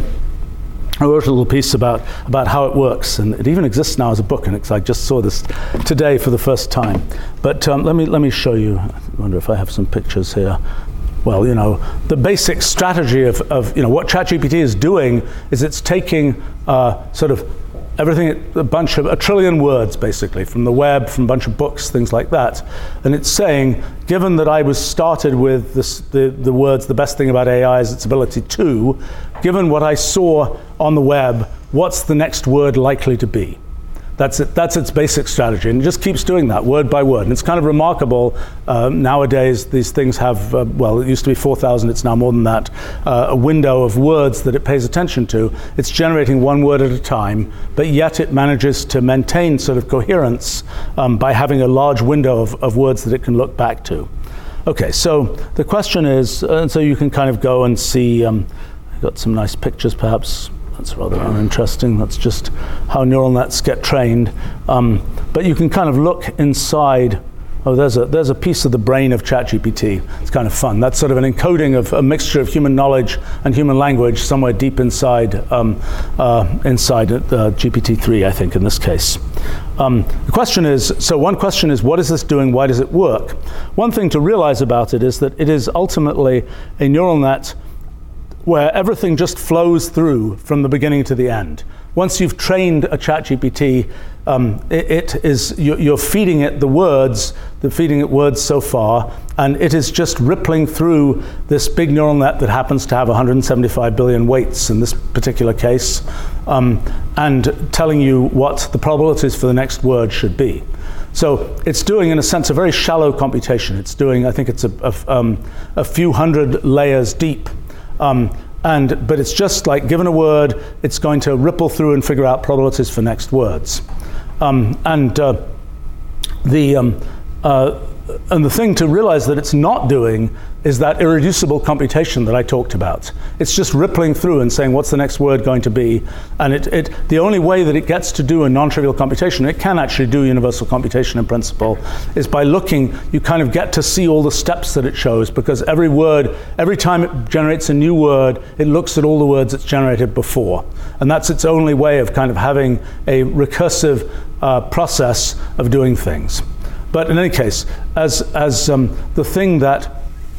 I wrote a little piece about, about how it works, and it even exists now as a book, and it's, I just saw this today for the first time. But um, let me let me show you. I wonder if I have some pictures here. Well, you know, the basic strategy of, of you know, what ChatGPT is doing is it's taking uh, sort of everything, a bunch of, a trillion words basically, from the web, from a bunch of books, things like that. And it's saying, given that I was started with this, the, the words, the best thing about A I is its ability to, given what I saw on the web, what's the next word likely to be? That's it, that's its basic strategy, and it just keeps doing that word by word. And it's kind of remarkable. Uh, nowadays, these things have, uh, well, it used to be four thousand, it's now more than that, uh, a window of words that it pays attention to. It's generating one word at a time, but yet it manages to maintain sort of coherence um, by having a large window of, of words that it can look back to. Okay, so the question is, uh, and so you can kind of go and see, um, I've got some nice pictures perhaps. That's rather uninteresting. That's just how neural nets get trained. Um, but you can kind of look inside. Oh, there's a there's a piece of the brain of ChatGPT. It's kind of fun. That's sort of an encoding of a mixture of human knowledge and human language somewhere deep inside um, uh, inside uh, G P T three, I think, in this case. Um, the question is, so one question is, what is this doing? Why does it work? One thing to realize about it is that it is ultimately a neural net where everything just flows through from the beginning to the end. Once you've trained a ChatGPT, um, it, it is you're, you're feeding it the words, the feeding it words so far, and it is just rippling through this big neural net that happens to have one hundred seventy-five billion weights in this particular case, um, and telling you what the probabilities for the next word should be. So it's doing, in a sense, a very shallow computation. It's doing, I think it's a, a, um, a few hundred layers deep. Um, and but it's just like, given a word, it's going to ripple through and figure out probabilities for next words. Um, and uh, the um, uh, and the thing to realize that it's not doing is that irreducible computation that I talked about. It's just rippling through and saying, what's the next word going to be? And it, it the only way that it gets to do a non-trivial computation, it can actually do universal computation in principle, is by looking, you kind of get to see all the steps that it shows, because every word, every time it generates a new word, it looks at all the words it's generated before. And that's its only way of kind of having a recursive uh, process of doing things. But in any case, as, as um, the thing that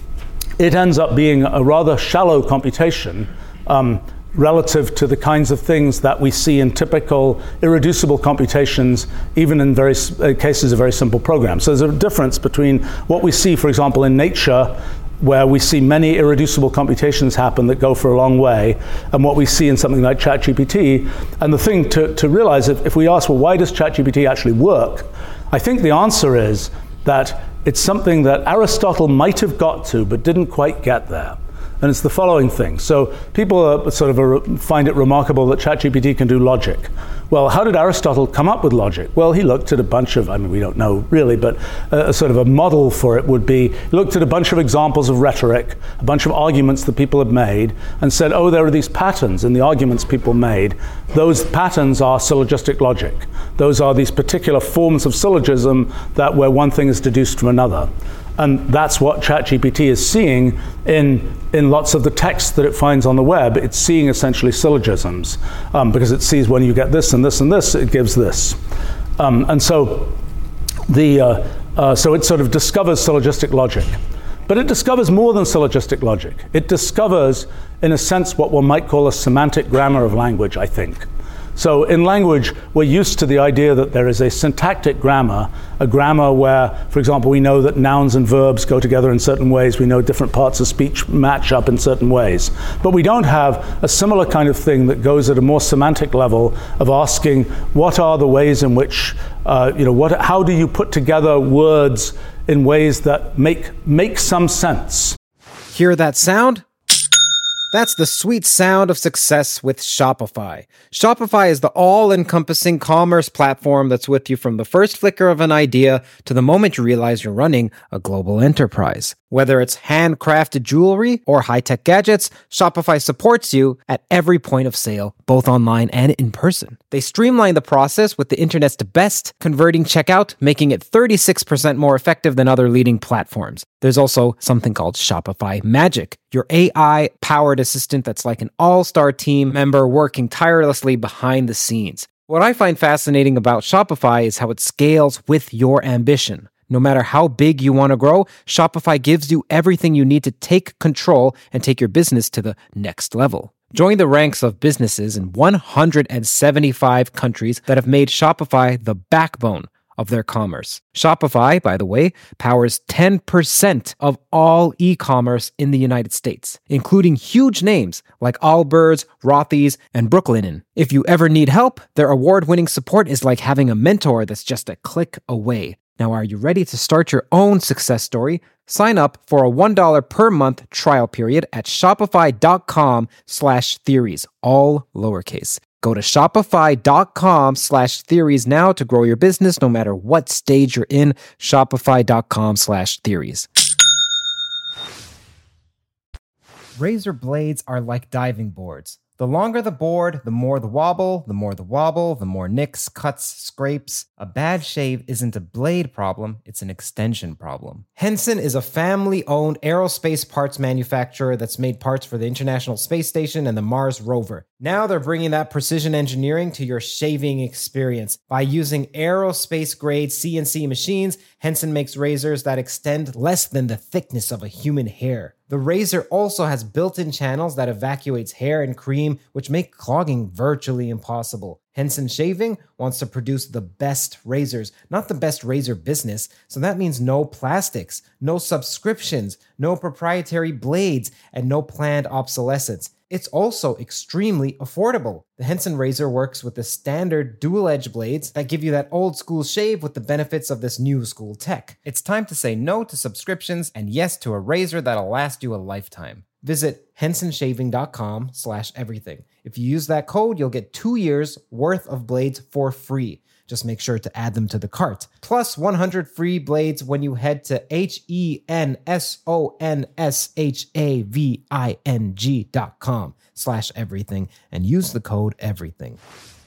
it ends up being a rather shallow computation um, relative to the kinds of things that we see in typical irreducible computations, even in very uh, cases of very simple programs. So there's a difference between what we see, for example, in nature, where we see many irreducible computations happen that go for a long way, and what we see in something like ChatGPT. And the thing to, to realize, if, if we ask, well, why does ChatGPT actually work? I think the answer is that it's something that Aristotle might have got to, but didn't quite get there. And it's the following thing. So people are sort of a, find it remarkable that ChatGPT can do logic. Well, how did Aristotle come up with logic? Well, he looked at a bunch of, I mean, we don't know really, but a, a sort of a model for it would be, he looked at a bunch of examples of rhetoric, a bunch of arguments that people had made, and said, oh, there are these patterns in the arguments people made. Those patterns are syllogistic logic. Those are these particular forms of syllogism that where one thing is deduced from another. And that's what ChatGPT is seeing in, in lots of the text that it finds on the web. It's seeing essentially syllogisms, um, because it sees when you get this and this and this, it gives this. Um, and so, the, uh, uh, so it sort of discovers syllogistic logic. But it discovers more than syllogistic logic. It discovers, in a sense, what one might call a semantic grammar of language, I think. So in language, we're used to the idea that there is a syntactic grammar, a grammar where, for example, we know that nouns and verbs go together in certain ways. We know different parts of speech match up in certain ways. But we don't have a similar kind of thing that goes at a more semantic level of asking, what are the ways in which, uh, you know, what, how do you put together words in ways that make make some sense? Hear that sound? That's the sweet sound of success with Shopify. Shopify is the all-encompassing commerce platform that's with you from the first flicker of an idea to the moment you realize you're running a global enterprise. Whether it's handcrafted jewelry or high-tech gadgets, Shopify supports you at every point of sale, both online and in person. They streamline the process with the internet's best converting checkout, making it thirty-six percent more effective than other leading platforms. There's also something called Shopify Magic, your A I-powered assistant that's like an all-star team member working tirelessly behind the scenes. What I find fascinating about Shopify is how it scales with your ambition. No matter how big you want to grow, Shopify gives you everything you need to take control and take your business to the next level. Join the ranks of businesses in one hundred seventy-five countries that have made Shopify the backbone of their commerce. Shopify, by the way, powers ten percent of all e-commerce in the United States, including huge names like Allbirds, Rothy's, and Brooklinen. If you ever need help, their award-winning support is like having a mentor that's just a click away. Now, are you ready to start your own success story? Sign up for a one dollar per month trial period at shopify.com slash theories, all lowercase. Go to shopify.com slash theories now to grow your business no matter what stage you're in. Shopify.com slash theories. Razor blades are like diving boards. The longer the board, the more the wobble, the more the wobble, the more nicks, cuts, scrapes. A bad shave isn't a blade problem, it's an extension problem. Henson is a family-owned aerospace parts manufacturer that's made parts for the International Space Station and the Mars rover. Now they're bringing that precision engineering to your shaving experience. By using aerospace-grade C N C machines, Henson makes razors that extend less than the thickness of a human hair. The razor also has built-in channels that evacuates hair and cream, which make clogging virtually impossible. Henson Shaving wants to produce the best razors, not the best razor business, so that means no plastics, no subscriptions, no proprietary blades, and no planned obsolescence. It's also extremely affordable. The Henson razor works with the standard dual-edge blades that give you that old-school shave with the benefits of this new-school tech. It's time to say no to subscriptions and yes to a razor that'll last you a lifetime. Visit hensonshaving.com slash everything. If you use that code, you'll get two years worth of blades for free. Just make sure to add them to the cart. Plus one hundred free blades when you head to H-E-N-S-O-N-S-H-A-V-I-N-G dot com slash everything and use the code everything.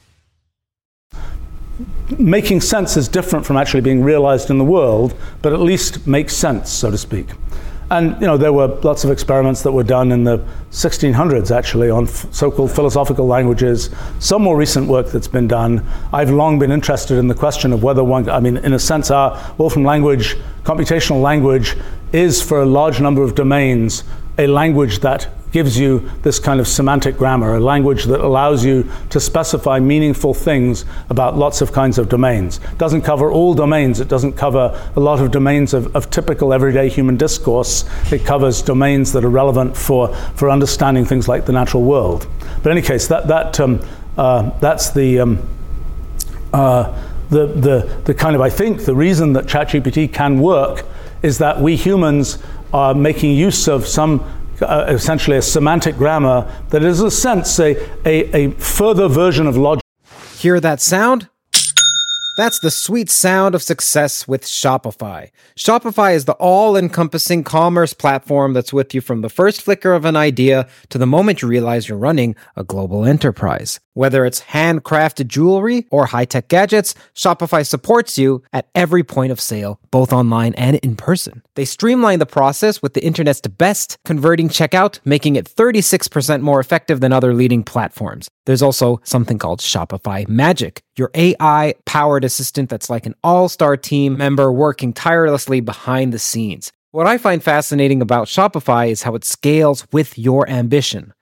Making sense is different from actually being realized in the world, but at least makes sense, so to speak. And, you know, there were lots of experiments that were done in the sixteen hundreds, actually, on f- so-called philosophical languages. Some more recent work that's been done. I've long been interested in the question of whether one, I mean, in a sense, our Wolfram language, computational language, is for a large number of domains a language that gives you this kind of semantic grammar, a language that allows you to specify meaningful things about lots of kinds of domains. It doesn't cover all domains. It doesn't cover a lot of domains of, of typical everyday human discourse. It covers domains that are relevant for, for understanding things like the natural world. But in any case, that, that, um, uh, that's the, um, uh, the, the, the kind of, I think, the reason that ChatGPT can work is that we humans are making use of some Uh, essentially a semantic grammar that is, in a sense, a, a, a further version of logic. Hear that sound? That's the sweet sound of success with Shopify. Shopify is the all-encompassing commerce platform that's with you from the first flicker of an idea to the moment you realize you're running a global enterprise. Whether it's handcrafted jewelry or high-tech gadgets, Shopify supports you at every point of sale, both online and in person. They streamline the process with the internet's best converting checkout, making it thirty-six percent more effective than other leading platforms. There's also something called Shopify Magic, your A I-powered assistant that's like an all-star team member working tirelessly behind the scenes. What I find fascinating about Shopify is how it scales with your ambition.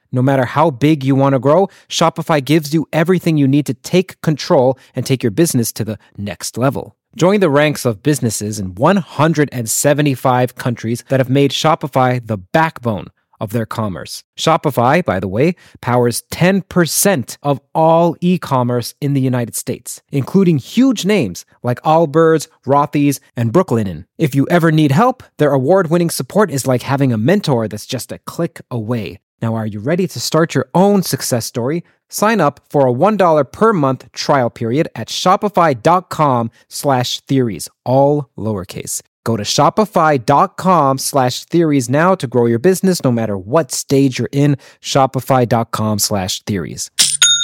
No matter how big you want to grow, Shopify gives you everything you need to take control and take your business to the next level. Join the ranks of businesses in one hundred seventy-five countries that have made Shopify the backbone of their commerce. Shopify, by the way, powers ten percent of all e-commerce in the United States, including huge names like Allbirds, Rothy's, and Brooklinen. If you ever need help, their award-winning support is like having a mentor that's just a click away. Now, are you ready to start your own success story? Sign up for a one dollar per month trial period at shopify.com slash theories, all lowercase. Go to shopify.com slash theories now to grow your business no matter what stage you're in. Shopify.com slash theories.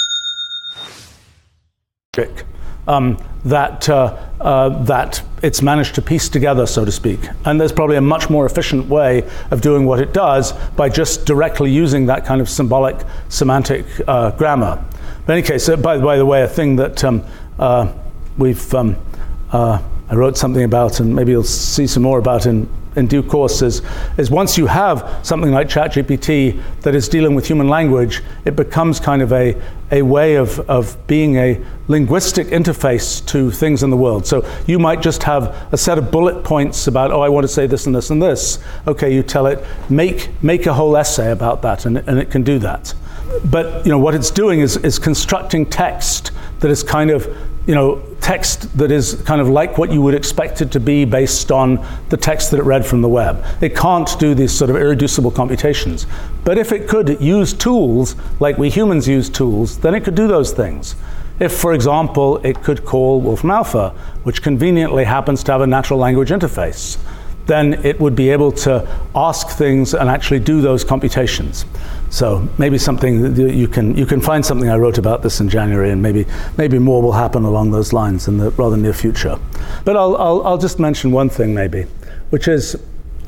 Um, that uh, uh, that it's managed to piece together, so to speak. And there's probably a much more efficient way of doing what it does by just directly using that kind of symbolic semantic uh, grammar. In any case, uh, by, by the way, a thing that um, uh, we've um, uh, I wrote something about, and maybe you'll see some more about in, in due course, is, is once you have something like ChatGPT that is dealing with human language, it becomes kind of a, a way of, of being a linguistic interface to things in the world. So you might just have a set of bullet points about, oh, I want to say this and this and this. Okay, you tell it, make, make a whole essay about that, and, and it can do that. But you know what it's doing is, is constructing text that is kind of, you know, text that is kind of like what you would expect it to be based on the text that it read from the web. It can't do these sort of irreducible computations. But if it could use tools like we humans use tools, then it could do those things. If, for example, it could call Wolfram Alpha, which conveniently happens to have a natural language interface, then it would be able to ask things and actually do those computations. So maybe something that you can you can find something I wrote about this in January, and maybe maybe more will happen along those lines in the rather near future. But I'll I'll, I'll just mention one thing maybe, which is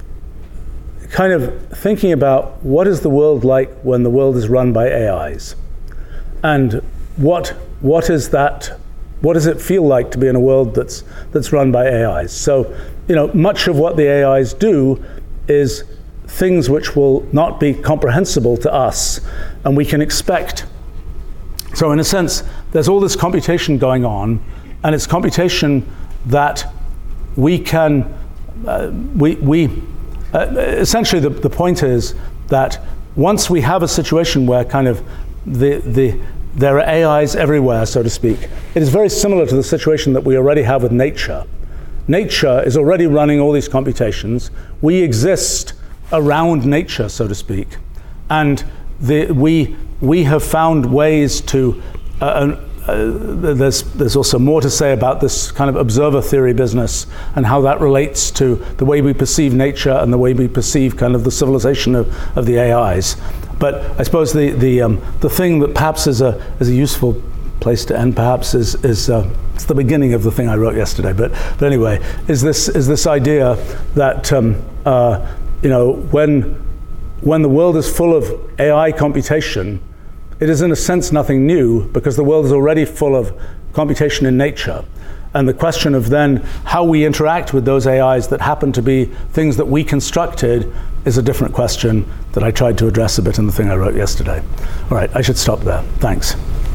kind of thinking about what is the world like when the world is run by A Is, and what what is that what does it feel like to be in a world that's that's run by A Is? So, you know, much of what the A Is do is things which will not be comprehensible to us, and we can expect. So in a sense, there's all this computation going on, and it's computation that we can, uh, we, we uh, essentially the, the point is that once we have a situation where kind of the, the, there are A Is everywhere, so to speak, it is very similar to the situation that we already have with nature. Nature is already running all these computations. We exist around nature, so to speak, and the, we we have found ways to. Uh, uh, there's there's also more to say about this kind of observer theory business and how that relates to the way we perceive nature and the way we perceive kind of the civilization of, of the A Is. But I suppose the the um, the thing that perhaps is a is a useful place to end perhaps is is uh, it's the beginning of the thing I wrote yesterday. But but anyway, is this is this idea that um, uh, you know, when when the world is full of A I computation, it is in a sense nothing new, because the world is already full of computation in nature. And the question of then how we interact with those A Is that happen to be things that we constructed is a different question that I tried to address a bit in the thing I wrote yesterday. All right, I should stop there. Thanks.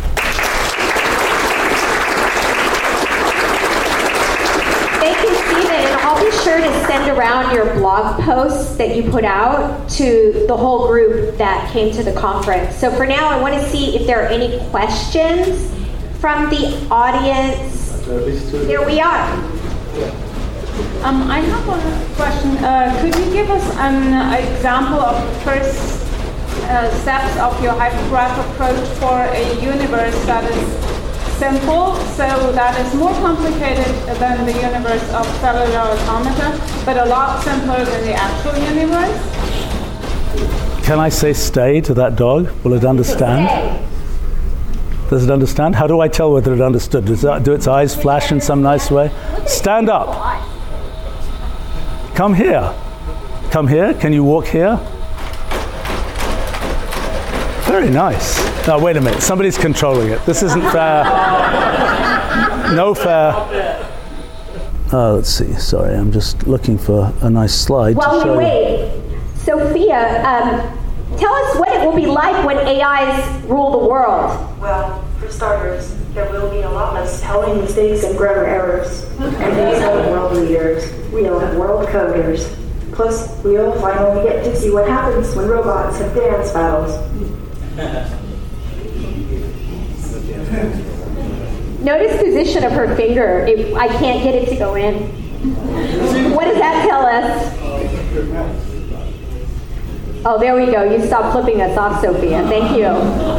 Sure to send around your blog posts that you put out to the whole group that came to the conference. So for now, I want to see if there are any questions from the audience. Here we are. Um, I have a question. Uh, could you give us an example of first uh, steps of your hypergraph approach for a universe that is simple, so that is more complicated than the universe of cellular automata, but a lot simpler than the actual universe? Can I say stay to that dog? Will it understand? Stay. Does it understand? How do I tell whether it understood? Does it, do its eyes flash in some nice way? Stand up. Come here. Come here. Can you walk here? Very nice. Now, wait a minute. Somebody's controlling it. This isn't fair. No fair. Uh, let's see. Sorry, I'm just looking for a nice slide. Well, to show wait, wait. Sophia, um, tell us what it will be like when A Is rule the world. Well, for starters, there will be a lot less spelling mistakes and grammar errors. And these are world leaders. We'll have world coders. Plus, we'll finally get to see what happens when robots have dance battles. Notice position of her finger. It, I can't get it to go in. What does that tell us? Oh, there we go. You stopped flipping us off, Sophia. Thank you.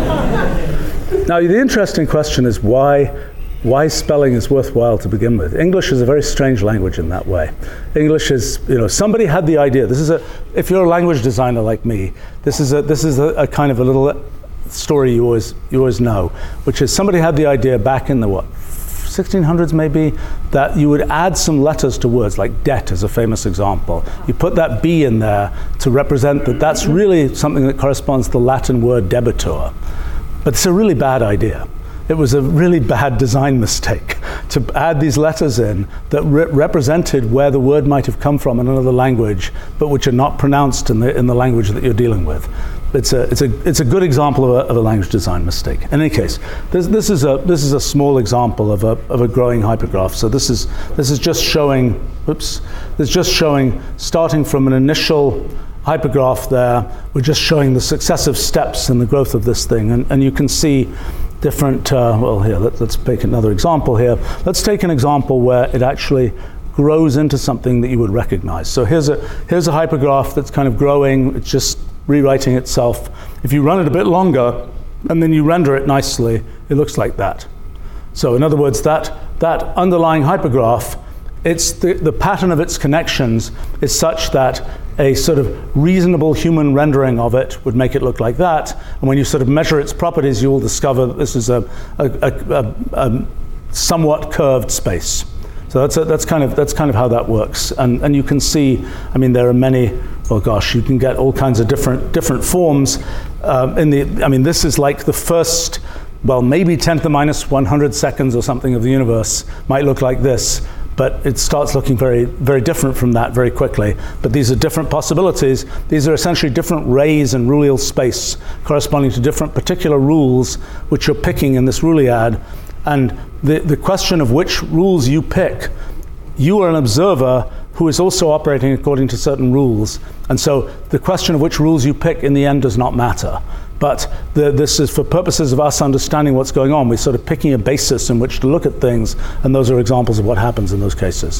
Now, the interesting question is why, why spelling is worthwhile to begin with. English is a very strange language in that way. English is, you know, somebody had the idea. This is a, if you're a language designer like me, this is a, this is a, a kind of a little story you always, you always know, which is somebody had the idea back in the, what, sixteen hundreds maybe, that you would add some letters to words, like debt is a famous example. You put that B in there to represent that that's really something that corresponds to the Latin word debitor. But it's a really bad idea. It was a really bad design mistake to add these letters in that re- represented where the word might have come from in another language, but which are not pronounced in the in the language that you're dealing with. It's a it's a it's a good example of a, of a language design mistake. In any case, this this is a this is a small example of a of a growing hypergraph. So this is this is just showing. Oops. This is just showing starting from an initial hypergraph there. We're just showing the successive steps in the growth of this thing, and and you can see different. Uh, well, here let, let's take another example here. Let's take an example where it actually grows into something that you would recognize. So here's a here's a hypergraph that's kind of growing. It's just rewriting itself. If you run it a bit longer and then you render it nicely, it looks like that. So in other words, that that underlying hypergraph, it's the, the pattern of its connections is such that a sort of reasonable human rendering of it would make it look like that. And when you sort of measure its properties, you will discover that this is a, a, a, a, a somewhat curved space. So that's a, that's kind of that's kind of how that works. And and you can see, I mean, there are many. Well, gosh, you can get all kinds of different different forms. Um, in the, I mean, this is like the first, well, maybe ten to the minus one hundred seconds or something of the universe might look like this, but it starts looking very very different from that very quickly. But these are different possibilities. These are essentially different rays in rulal space corresponding to different particular rules which you're picking in this ruliad. And the, the question of which rules you pick, you are an observer who is also operating according to certain rules. And so the question of which rules you pick in the end does not matter. But the, this is for purposes of us understanding what's going on. We're sort of picking a basis in which to look at things, and those are examples of what happens in those cases.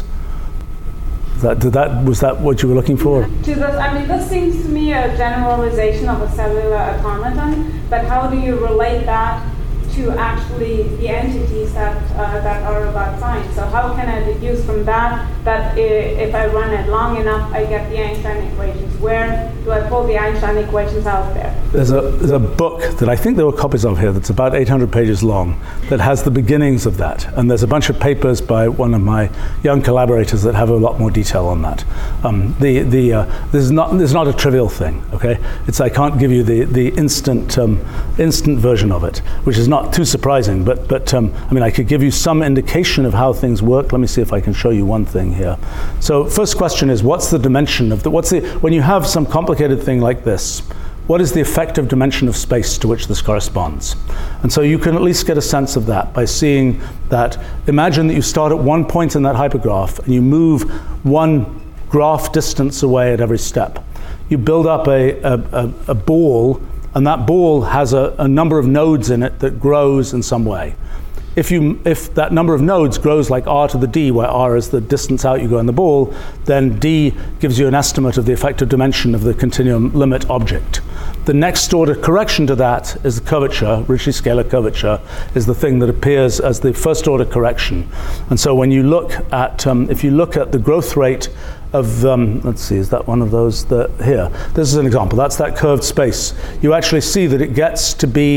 That, did that, was that what you were looking for? To this, I mean, this seems to me a generalization of a cellular automaton, but how do you relate that to actually the entities that uh, that are about science? So how can I deduce from that that if I run it long enough, I get the Einstein equations? Where do I pull the Einstein equations out there? There's a, there's a book that I think there were copies of here that's about eight hundred pages long that has the beginnings of that. And there's a bunch of papers by one of my young collaborators that have a lot more detail on that. Um, the the uh, this is not this is not a trivial thing, okay? It's I can't give you the the instant um, instant version of it, which is not too surprising, but but um, I mean I could give you some indication of how things work. Let me see if I can show you one thing here. So first question is, what's the dimension of the what's the when you have some complicated thing like this, what is the effective dimension of space to which this corresponds? And so you can at least get a sense of that by seeing that. Imagine that you start at one point in that hypergraph and you move one graph distance away at every step. You build up a, a, a, a ball, and that ball has a, a number of nodes in it that grows in some way. If you if that number of nodes grows like r to the d, where r is the distance out you go in the ball, then d gives you an estimate of the effective dimension of the continuum limit object. The next order correction to that is the curvature. Ricci scalar curvature is the thing that appears as the first order correction. And so when you look at um, if you look at the growth rate of, um, let's see, is that one of those that here? This is an example. That's that curved space. You actually see that it gets to be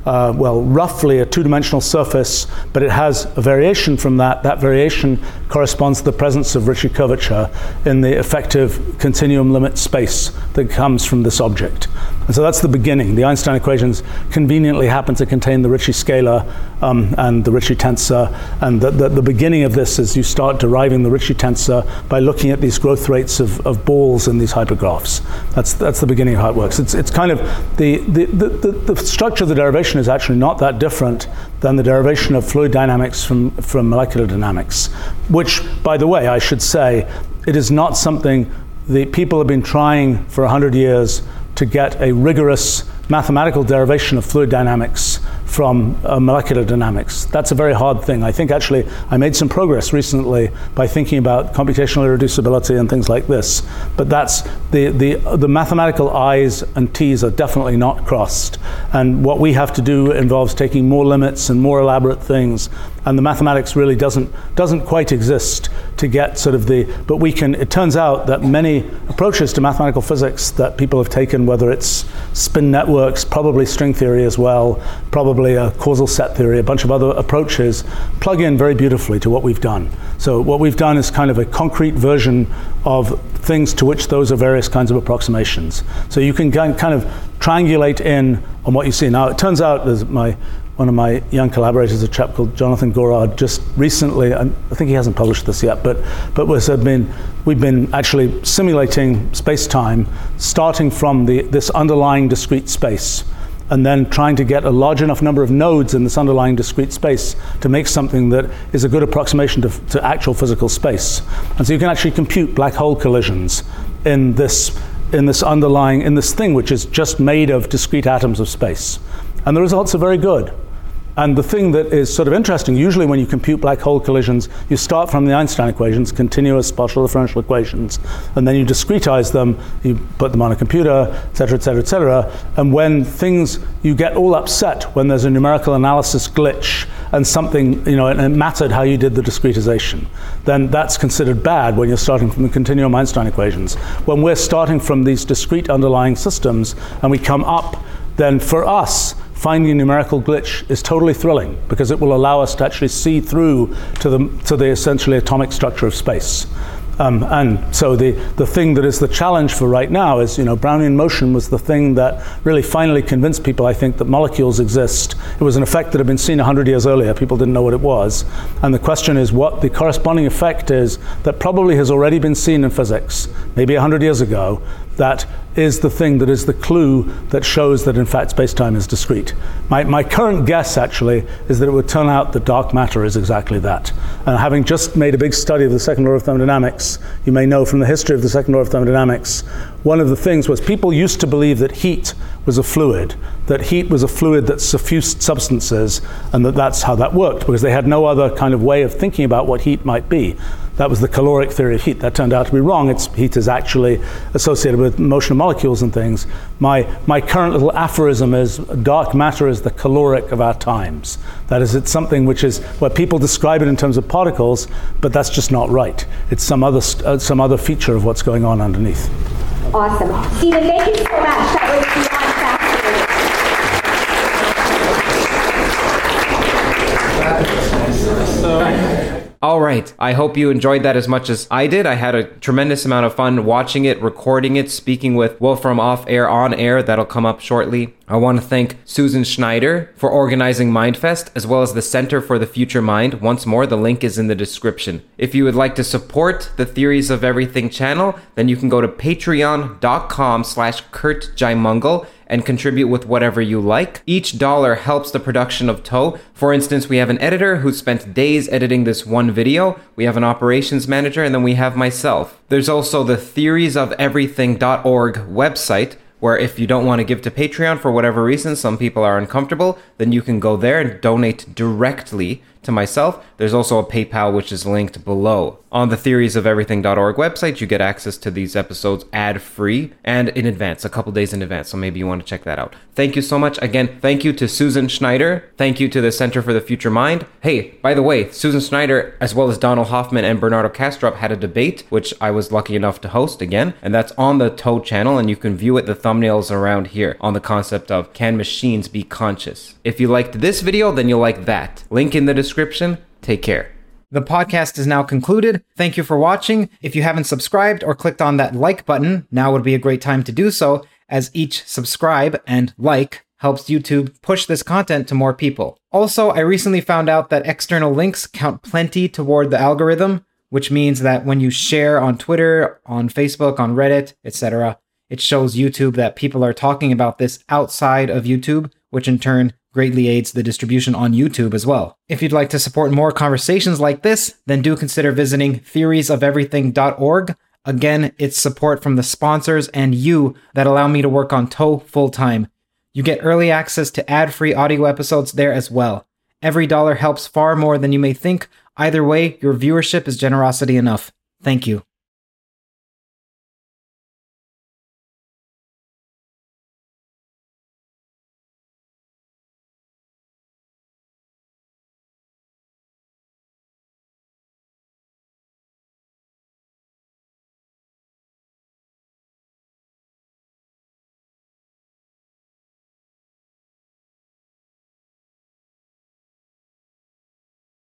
uh, well, roughly a two-dimensional surface, but it has a variation from that. That variation corresponds to the presence of Ricci curvature in the effective continuum limit space that comes from this object. And so that's the beginning. The Einstein equations conveniently happen to contain the Ricci scalar um, and the Ricci tensor. And the, the, the beginning of this is you start deriving the Ricci tensor by looking at these growth rates of, of balls in these hypergraphs. That's that's the beginning of how it works. It's it's kind of the the, the, the the structure of the derivation is actually not that different than the derivation of fluid dynamics from, from molecular dynamics, which, by the way, I should say, it is not something the people have been trying for one hundred years to get a rigorous mathematical derivation of fluid dynamics from uh, molecular dynamics. That's a very hard thing. I think actually I made some progress recently by thinking about computational irreducibility and things like this. But that's the, the, the mathematical I's and T's are definitely not crossed. And what we have to do involves taking more limits and more elaborate things. And the mathematics really doesn't, doesn't quite exist to get sort of the, but we can, it turns out that many approaches to mathematical physics that people have taken, whether it's spin networks, probably string theory as well, probably a causal set theory, a bunch of other approaches, plug in very beautifully to what we've done. So what we've done is kind of a concrete version of things to which those are various kinds of approximations. So you can kind of triangulate in on what you see. Now, it turns out, there's my one of my young collaborators, a chap called Jonathan Gorard, just recently, I think he hasn't published this yet, but but was have been we've been actually simulating space-time, starting from the this underlying discrete space, and then trying to get a large enough number of nodes in this underlying discrete space to make something that is a good approximation to, to actual physical space. And so you can actually compute black hole collisions in this in this underlying in this thing which is just made of discrete atoms of space, and the results are very good. And the thing that is sort of interesting, usually when you compute black hole collisions, you start from the Einstein equations, continuous partial differential equations, and then you discretize them, you put them on a computer, et cetera, et cetera, et cetera. And when things, you get all upset when there's a numerical analysis glitch and something, you know, and it mattered how you did the discretization, then that's considered bad when you're starting from the continuum Einstein equations. When we're starting from these discrete underlying systems and we come up, then for us, finding a numerical glitch is totally thrilling because it will allow us to actually see through to the to the essentially atomic structure of space. Um, and so the, the thing that is the challenge for right now is, you know, Brownian motion was the thing that really finally convinced people, I think, that molecules exist. It was an effect that had been seen one hundred years earlier. People didn't know what it was. And the question is what the corresponding effect is that probably has already been seen in physics, maybe one hundred years ago, that is the thing that is the clue that shows that in fact space-time is discrete. My, my current guess actually is that it would turn out that dark matter is exactly that. And having just made a big study of the second law of thermodynamics, you may know from the history of the second law of thermodynamics, one of the things was people used to believe that heat was a fluid, that heat was a fluid that suffused substances, and that that's how that worked, because they had no other kind of way of thinking about what heat might be. That was the caloric theory of heat. That turned out to be wrong. It's, heat is actually associated with motion of molecules and things. My, my current little aphorism is dark matter is the caloric of our times. That is, it's something which is where people describe it in terms of particles, but that's just not right. It's some other, uh, some other feature of what's going on underneath. Awesome. Stephen, thank you so much. That was beyond fascinating. All right. I hope you enjoyed that as much as I did. I had a tremendous amount of fun watching it, recording it, speaking with Wolfram off air, on air. That'll come up shortly. I want to thank Susan Schneider for organizing MindFest, as well as the Center for the Future Mind. Once more, the link is in the description. If you would like to support the Theories of Everything channel, then you can go to patreon.com slash Kurt Jaimungal and contribute with whatever you like. Each dollar helps the production of TOE. For instance, we have an editor who spent days editing this one video. We have an operations manager, and then we have myself. There's also the theories of everything dot org website, where if you don't want to give to Patreon for whatever reason, some people are uncomfortable, then you can go there and donate directly to myself. There's also a PayPal, which is linked below. On the theories of everything dot org website, you get access to these episodes ad-free and in advance, a couple days in advance. So maybe you want to check that out. Thank you so much. Again, thank you to Susan Schneider. Thank you to the Center for the Future Mind. Hey, by the way, Susan Schneider, as well as Donald Hoffman and Bernardo Kastrup, had a debate, which I was lucky enough to host again. And that's on the Toad channel, and you can view it. The thumbnails around here on the concept of, can machines be conscious? If you liked this video, then you'll like that. Link in the description. Take care. The podcast is now concluded. Thank you for watching. If you haven't subscribed or clicked on that like button, now would be a great time to do so, as each subscribe and like helps YouTube push this content to more people. Also, I recently found out that external links count plenty toward the algorithm, which means that when you share on Twitter, on Facebook, on Reddit, et cetera, it shows YouTube that people are talking about this outside of YouTube, which in turn greatly aids the distribution on YouTube as well. If you'd like to support more conversations like this, then do consider visiting theories of everything dot org. Again, it's support from the sponsors and you that allow me to work on T O full-time. You get early access to ad-free audio episodes there as well. Every dollar helps far more than you may think. Either way, your viewership is generosity enough. Thank you.